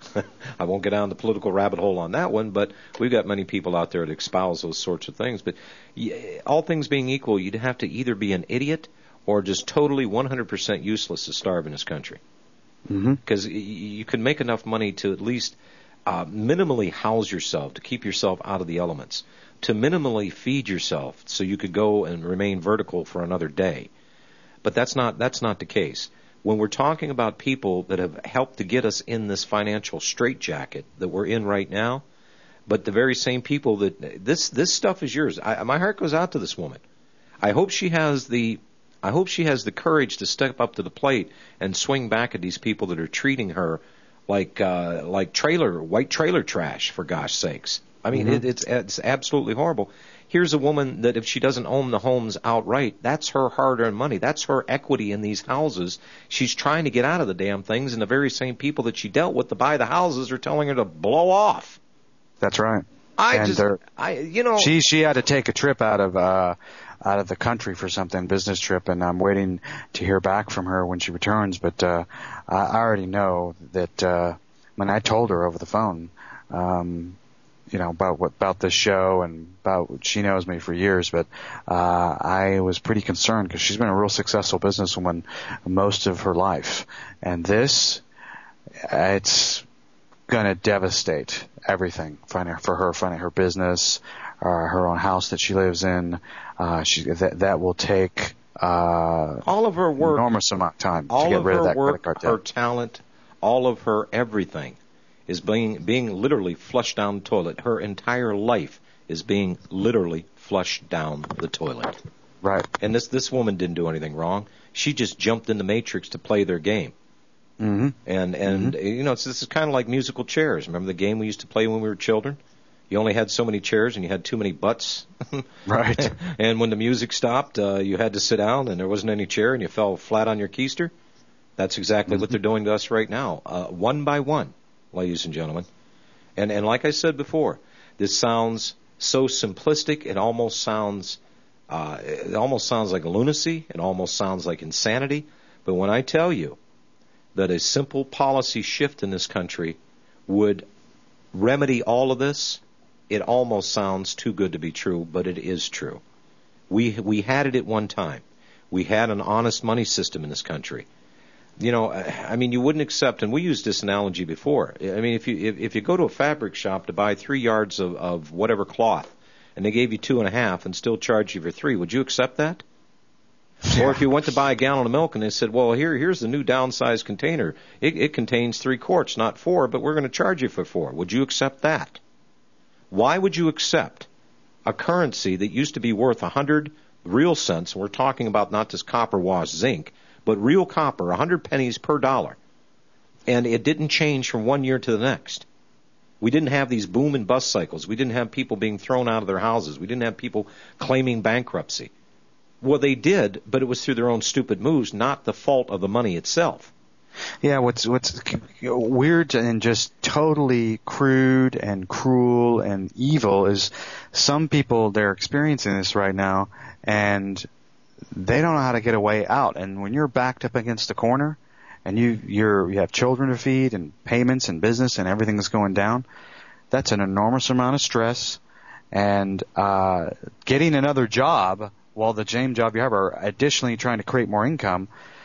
I won't get down the political rabbit hole on that one, but we've got many people out there that espouse those sorts of things. But all things being equal, you'd have to either be an idiot or just totally one hundred percent useless to starve in this country. Because mm-hmm. you can make enough money to at least uh, minimally house yourself, to keep yourself out of the elements, to minimally feed yourself so you could go and remain vertical for another day. But that's not that's not the case. When we're talking about people that have helped to get us in this financial straitjacket that we're in right now, but the very same people that this this stuff is yours. I, my heart goes out to this woman. I hope she has the I hope she has the courage to step up to the plate and swing back at these people that are treating her like uh, like trailer white trailer trash, for gosh sakes. I mean, mm-hmm. it, it's it's absolutely horrible. Here's a woman that if she doesn't own the homes outright, that's her hard-earned money. That's her equity in these houses. She's trying to get out of the damn things, and the very same people that she dealt with to buy the houses are telling her to blow off. That's right. I and just, I, you know, she she had to take a trip out of uh out of the country for something, business trip, and I'm waiting to hear back from her when she returns. But uh I already know that uh when I told her over the phone, um. you know, about what, about this show and about, she knows me for years, but, uh, I was pretty concerned because she's been a real successful businesswoman most of her life. And this, it's gonna devastate everything for her, finding her business, uh, her own house that she lives in. Uh, she, that, that will take, uh, all of her work, enormous amount of time all to get of rid her of that work, credit card debt. Her talent, all of her everything is being being literally flushed down the toilet. Her entire life is being literally flushed down the toilet. Right. And this this woman didn't do anything wrong. She just jumped in the Matrix to play their game. Mm-hmm. And and mm-hmm. you know, it's, this is kind of like musical chairs. Remember the game we used to play when we were children? You only had so many chairs and you had too many butts. Right. And when the music stopped, uh, you had to sit down and there wasn't any chair and you fell flat on your keister. That's exactly mm-hmm. what they're doing to us right now, uh, one by one. Ladies and gentlemen. And and like I said before, this sounds so simplistic, it almost sounds uh, it almost sounds like lunacy, it almost sounds like insanity. But when I tell you that a simple policy shift in this country would remedy all of this, it almost sounds too good to be true, but it is true. We we had it at one time. we had an honest money system in this country. You know, I mean, you wouldn't accept, and we used this analogy before. I mean, if you if, if you go to a fabric shop to buy three yards of, of whatever cloth, and they gave you two and a half and still charged you for three, would you accept that? Yeah. Or if you went to buy a gallon of milk and they said, well, here here's the new downsized container. It, it contains three quarts, not four, but we're going to charge you for four. Would you accept that? Why would you accept a currency that used to be worth one hundred real cents, and we're talking about not just copper wash zinc, but real copper, one hundred pennies per dollar, and it didn't change from one year to the next? We didn't have these boom and bust cycles. We didn't have people being thrown out of their houses. We didn't have people claiming bankruptcy. Well, they did, but it was through their own stupid moves, not the fault of the money itself. Yeah, what's what's weird and just totally crude and cruel and evil is some people, they're experiencing this right now, and they don't know how to get a way out. And when you're backed up against the corner, and you you're you have children to feed and payments and business and everything that's going down, that's an enormous amount of stress. And uh getting another job while the same job you have are additionally trying to create more income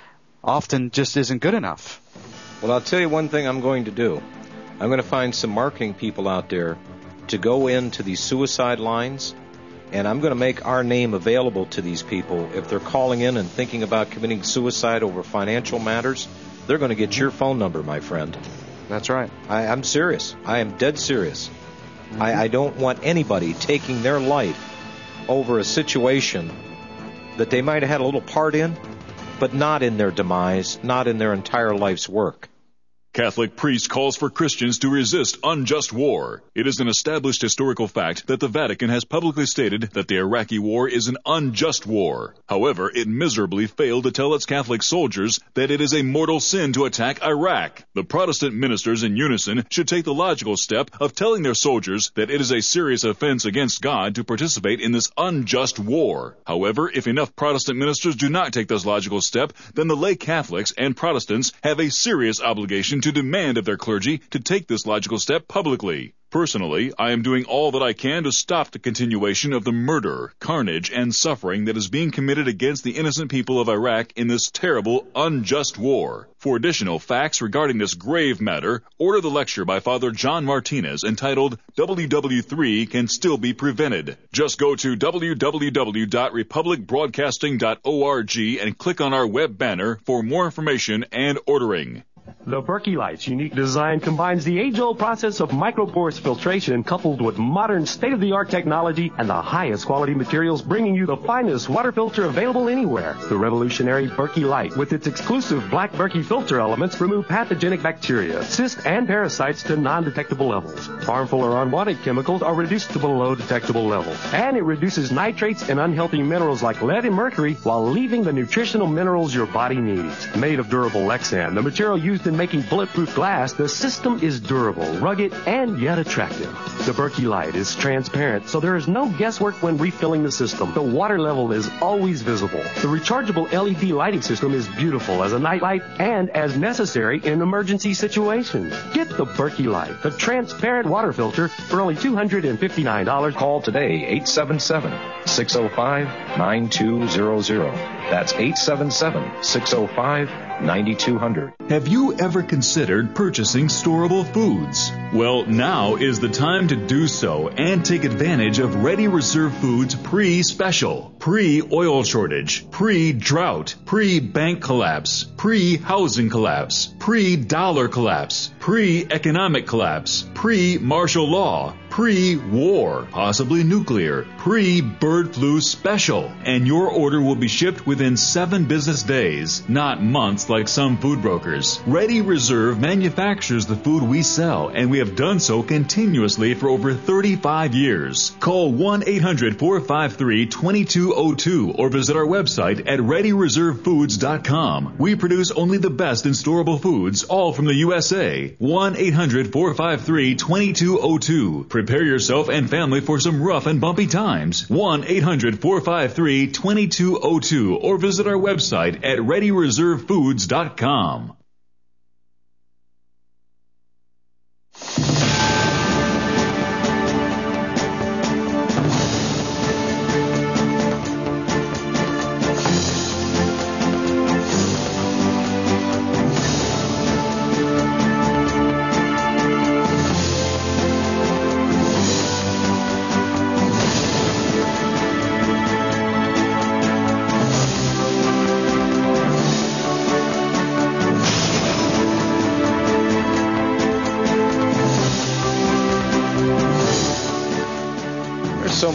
often just isn't good enough. Well, I'll tell you one thing I'm going to do. I'm going to find some marketing people out there to go into these suicide lines, and I'm going to make our name available to these people. If they're calling in and thinking about committing suicide over financial matters, they're going to get your phone number, my friend. That's right. I, I'm serious. I am dead serious. Mm-hmm. I, I don't want anybody taking their life over a situation that they might have had a little part in, but not in their demise, not in their entire life's work. Catholic priest calls for Christians to resist unjust war. It is an established historical fact that the Vatican has publicly stated that the Iraqi war is an unjust war. However, it miserably failed to tell its Catholic soldiers that it is a mortal sin to attack Iraq. The Protestant ministers in unison should take the logical step of telling their soldiers that it is a serious offense against God to participate in this unjust war. However, if enough Protestant ministers do not take this logical step, then the lay Catholics and Protestants have a serious obligation to demand of their clergy to take this logical step publicly. Personally, I am doing all that I can to stop the continuation of the murder, carnage, and suffering that is being committed against the innocent people of Iraq in this terrible, unjust war. For additional facts regarding this grave matter, order the lecture by Father John Martinez entitled W W three Can Still Be Prevented. Just go to w w w dot republic broadcasting dot org and click on our web banner for more information and ordering. The Berkey Light's unique design combines the age-old process of microporous filtration coupled with modern state-of-the-art technology and the highest quality materials, bringing you the finest water filter available anywhere. The revolutionary Berkey Light, with its exclusive black Berkey filter elements, remove pathogenic bacteria, cysts, and parasites to non-detectable levels. Harmful or unwanted chemicals are reduced to below detectable levels. And it reduces nitrates and unhealthy minerals like lead and mercury while leaving the nutritional minerals your body needs. Made of durable Lexan, the material used in making bulletproof glass, the system is durable, rugged, and yet attractive. The Berkey Light is transparent, so there is no guesswork when refilling the system. The water level is always visible. The rechargeable L E D lighting system is beautiful as a night light and as necessary in emergency situations. Get the Berkey Light, the transparent water filter, for only two hundred fifty-nine dollars. Call today, eight seven seven, six oh five, nine two zero zero. That's eight seven seven, six oh five, nine two zero zero. Have you ever considered purchasing storable foods? Well, now is the time to do so and take advantage of Ready Reserve Foods pre-special, pre-oil shortage, pre-drought, pre-bank collapse, pre-housing collapse, pre-dollar collapse, pre-economic collapse, pre-martial law, pre-war, possibly nuclear, pre-bird flu special. And your order will be shipped within seven business days, not months like some food brokers. Ready Reserve manufactures the food we sell, and we have done so continuously for over thirty-five years. Call one eight hundred, four five three, two two zero two or visit our website at ready reserve foods dot com. We produce only the best in storable foods, all from the U S A. one eight hundred, four five three, two two zero two. Prepare yourself and family for some rough and bumpy times. one eight hundred, four five three, two two zero two or visit our website at ready reserve foods dot com.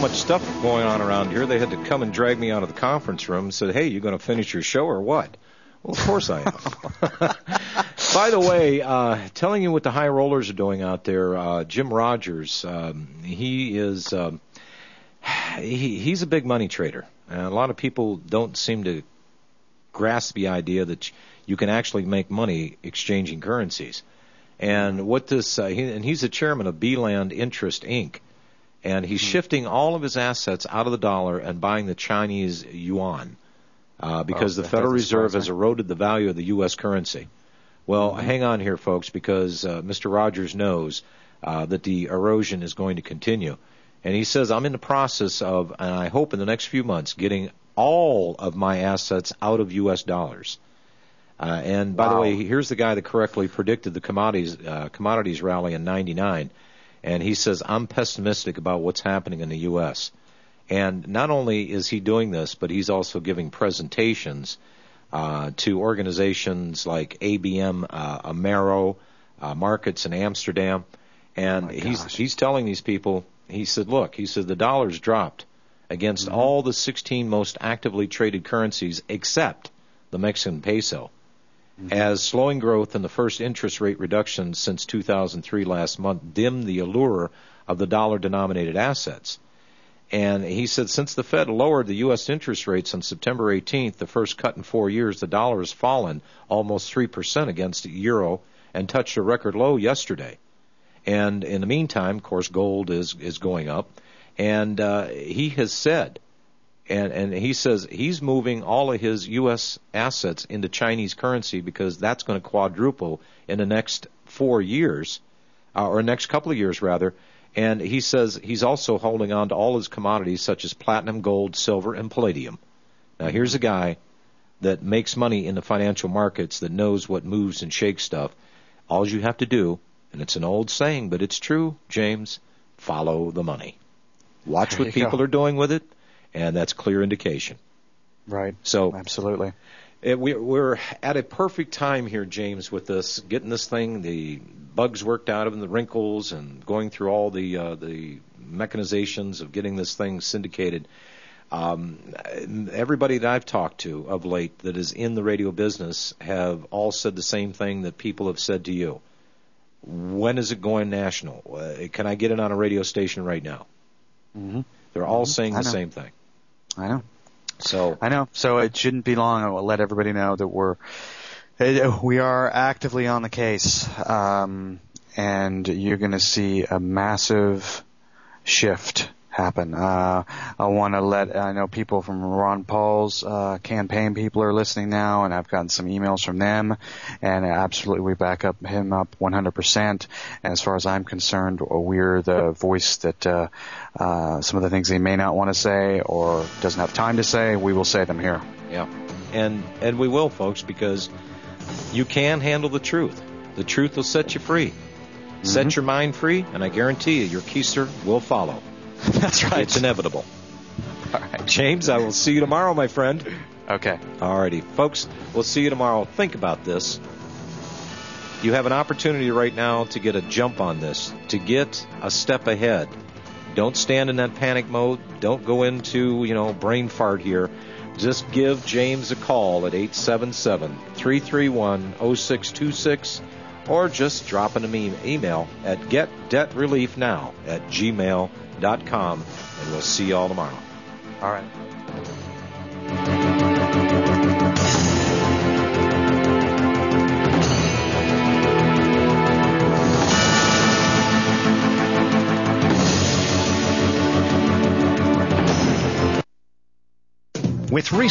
much stuff going on around here, they had to come and drag me out of the conference room and said, hey, you going to finish your show or what? Well, of course I am. By the way, uh, telling you what the high rollers are doing out there, uh, Jim Rogers, um, he is um, he, he's a big money trader. And a lot of people don't seem to grasp the idea that you can actually make money exchanging currencies. And what this, uh, he, and he's the chairman of Beeland Interest, Incorporated. And he's shifting all of his assets out of the dollar and buying the Chinese yuan uh, because oh, the Federal Reserve has me. eroded the value of the U S currency. Well, Mm-hmm. hang on here, folks, because uh, Mister Rogers knows uh, that the erosion is going to continue. And he says, I'm in the process of, and I hope in the next few months, getting all of my assets out of U S dollars. Uh, and by wow. the way, here's the guy that correctly predicted the commodities uh, commodities rally in ninety-nine. And he says, I'm pessimistic about what's happening in the U S. And not only is he doing this, but he's also giving presentations uh, to organizations like A B M, uh, Amero, uh, markets in Amsterdam. And oh he's he's telling these people, he said, look, he said the dollar's dropped against mm-hmm. all the sixteen most actively traded currencies except the Mexican peso. As slowing growth and the first interest rate reduction since two thousand three last month dimmed the allure of the dollar-denominated assets. And he said since the Fed lowered the U S interest rates on September eighteenth, the first cut in four years, the dollar has fallen almost three percent against the euro and touched a record low yesterday. And in the meantime, of course, gold is, is going up. And uh, he has said, And, and he says he's moving all of his U S assets into Chinese currency because that's going to quadruple in the next four years, uh, or next couple of years, rather. And he says he's also holding on to all his commodities such as platinum, gold, silver, and palladium. Now, here's a guy that makes money in the financial markets that knows what moves and shakes stuff. All you have to do, and it's an old saying, but it's true, James, follow the money. Watch There what you people go. are doing with it. And that's clear indication. Right. So absolutely. It, we, we're at a perfect time here, James, with this, getting this thing, the bugs worked out of them, the wrinkles, and going through all the uh, the mechanizations of getting this thing syndicated. Um, everybody that I've talked to of late that is in the radio business have all said the same thing that people have said to you. When is it going national? Uh, can I get it on a radio station right now? Mm-hmm. They're all mm-hmm. saying I the know. same thing. I know. So I know. So it shouldn't be long. I will let everybody know that we're we are actively on the case, um, and you're going to see a massive shift happen. Uh, I want to let I know people from Ron Paul's uh, campaign people are listening now, and I've gotten some emails from them, and absolutely we back up him up one hundred percent. And as far as I'm concerned, we're the voice that uh, uh, some of the things he may not want to say or doesn't have time to say, we will say them here. Yeah, and and we will, folks, because you can handle the truth. The truth will set you free. Mm-hmm. Set your mind free, and I guarantee you, your keister will follow. That's right. It's inevitable. All right. James, I will see you tomorrow, my friend. Okay. All righty. Folks, we'll see you tomorrow. Think about this. You have an opportunity right now to get a jump on this, to get a step ahead. Don't stand in that panic mode. Don't go into, you know, brain fart here. Just give James a call at eight seven seven, three three one, zero six two six or just drop an email at getdebtreliefnow at gmail dot com, and we'll see you all tomorrow. All right. With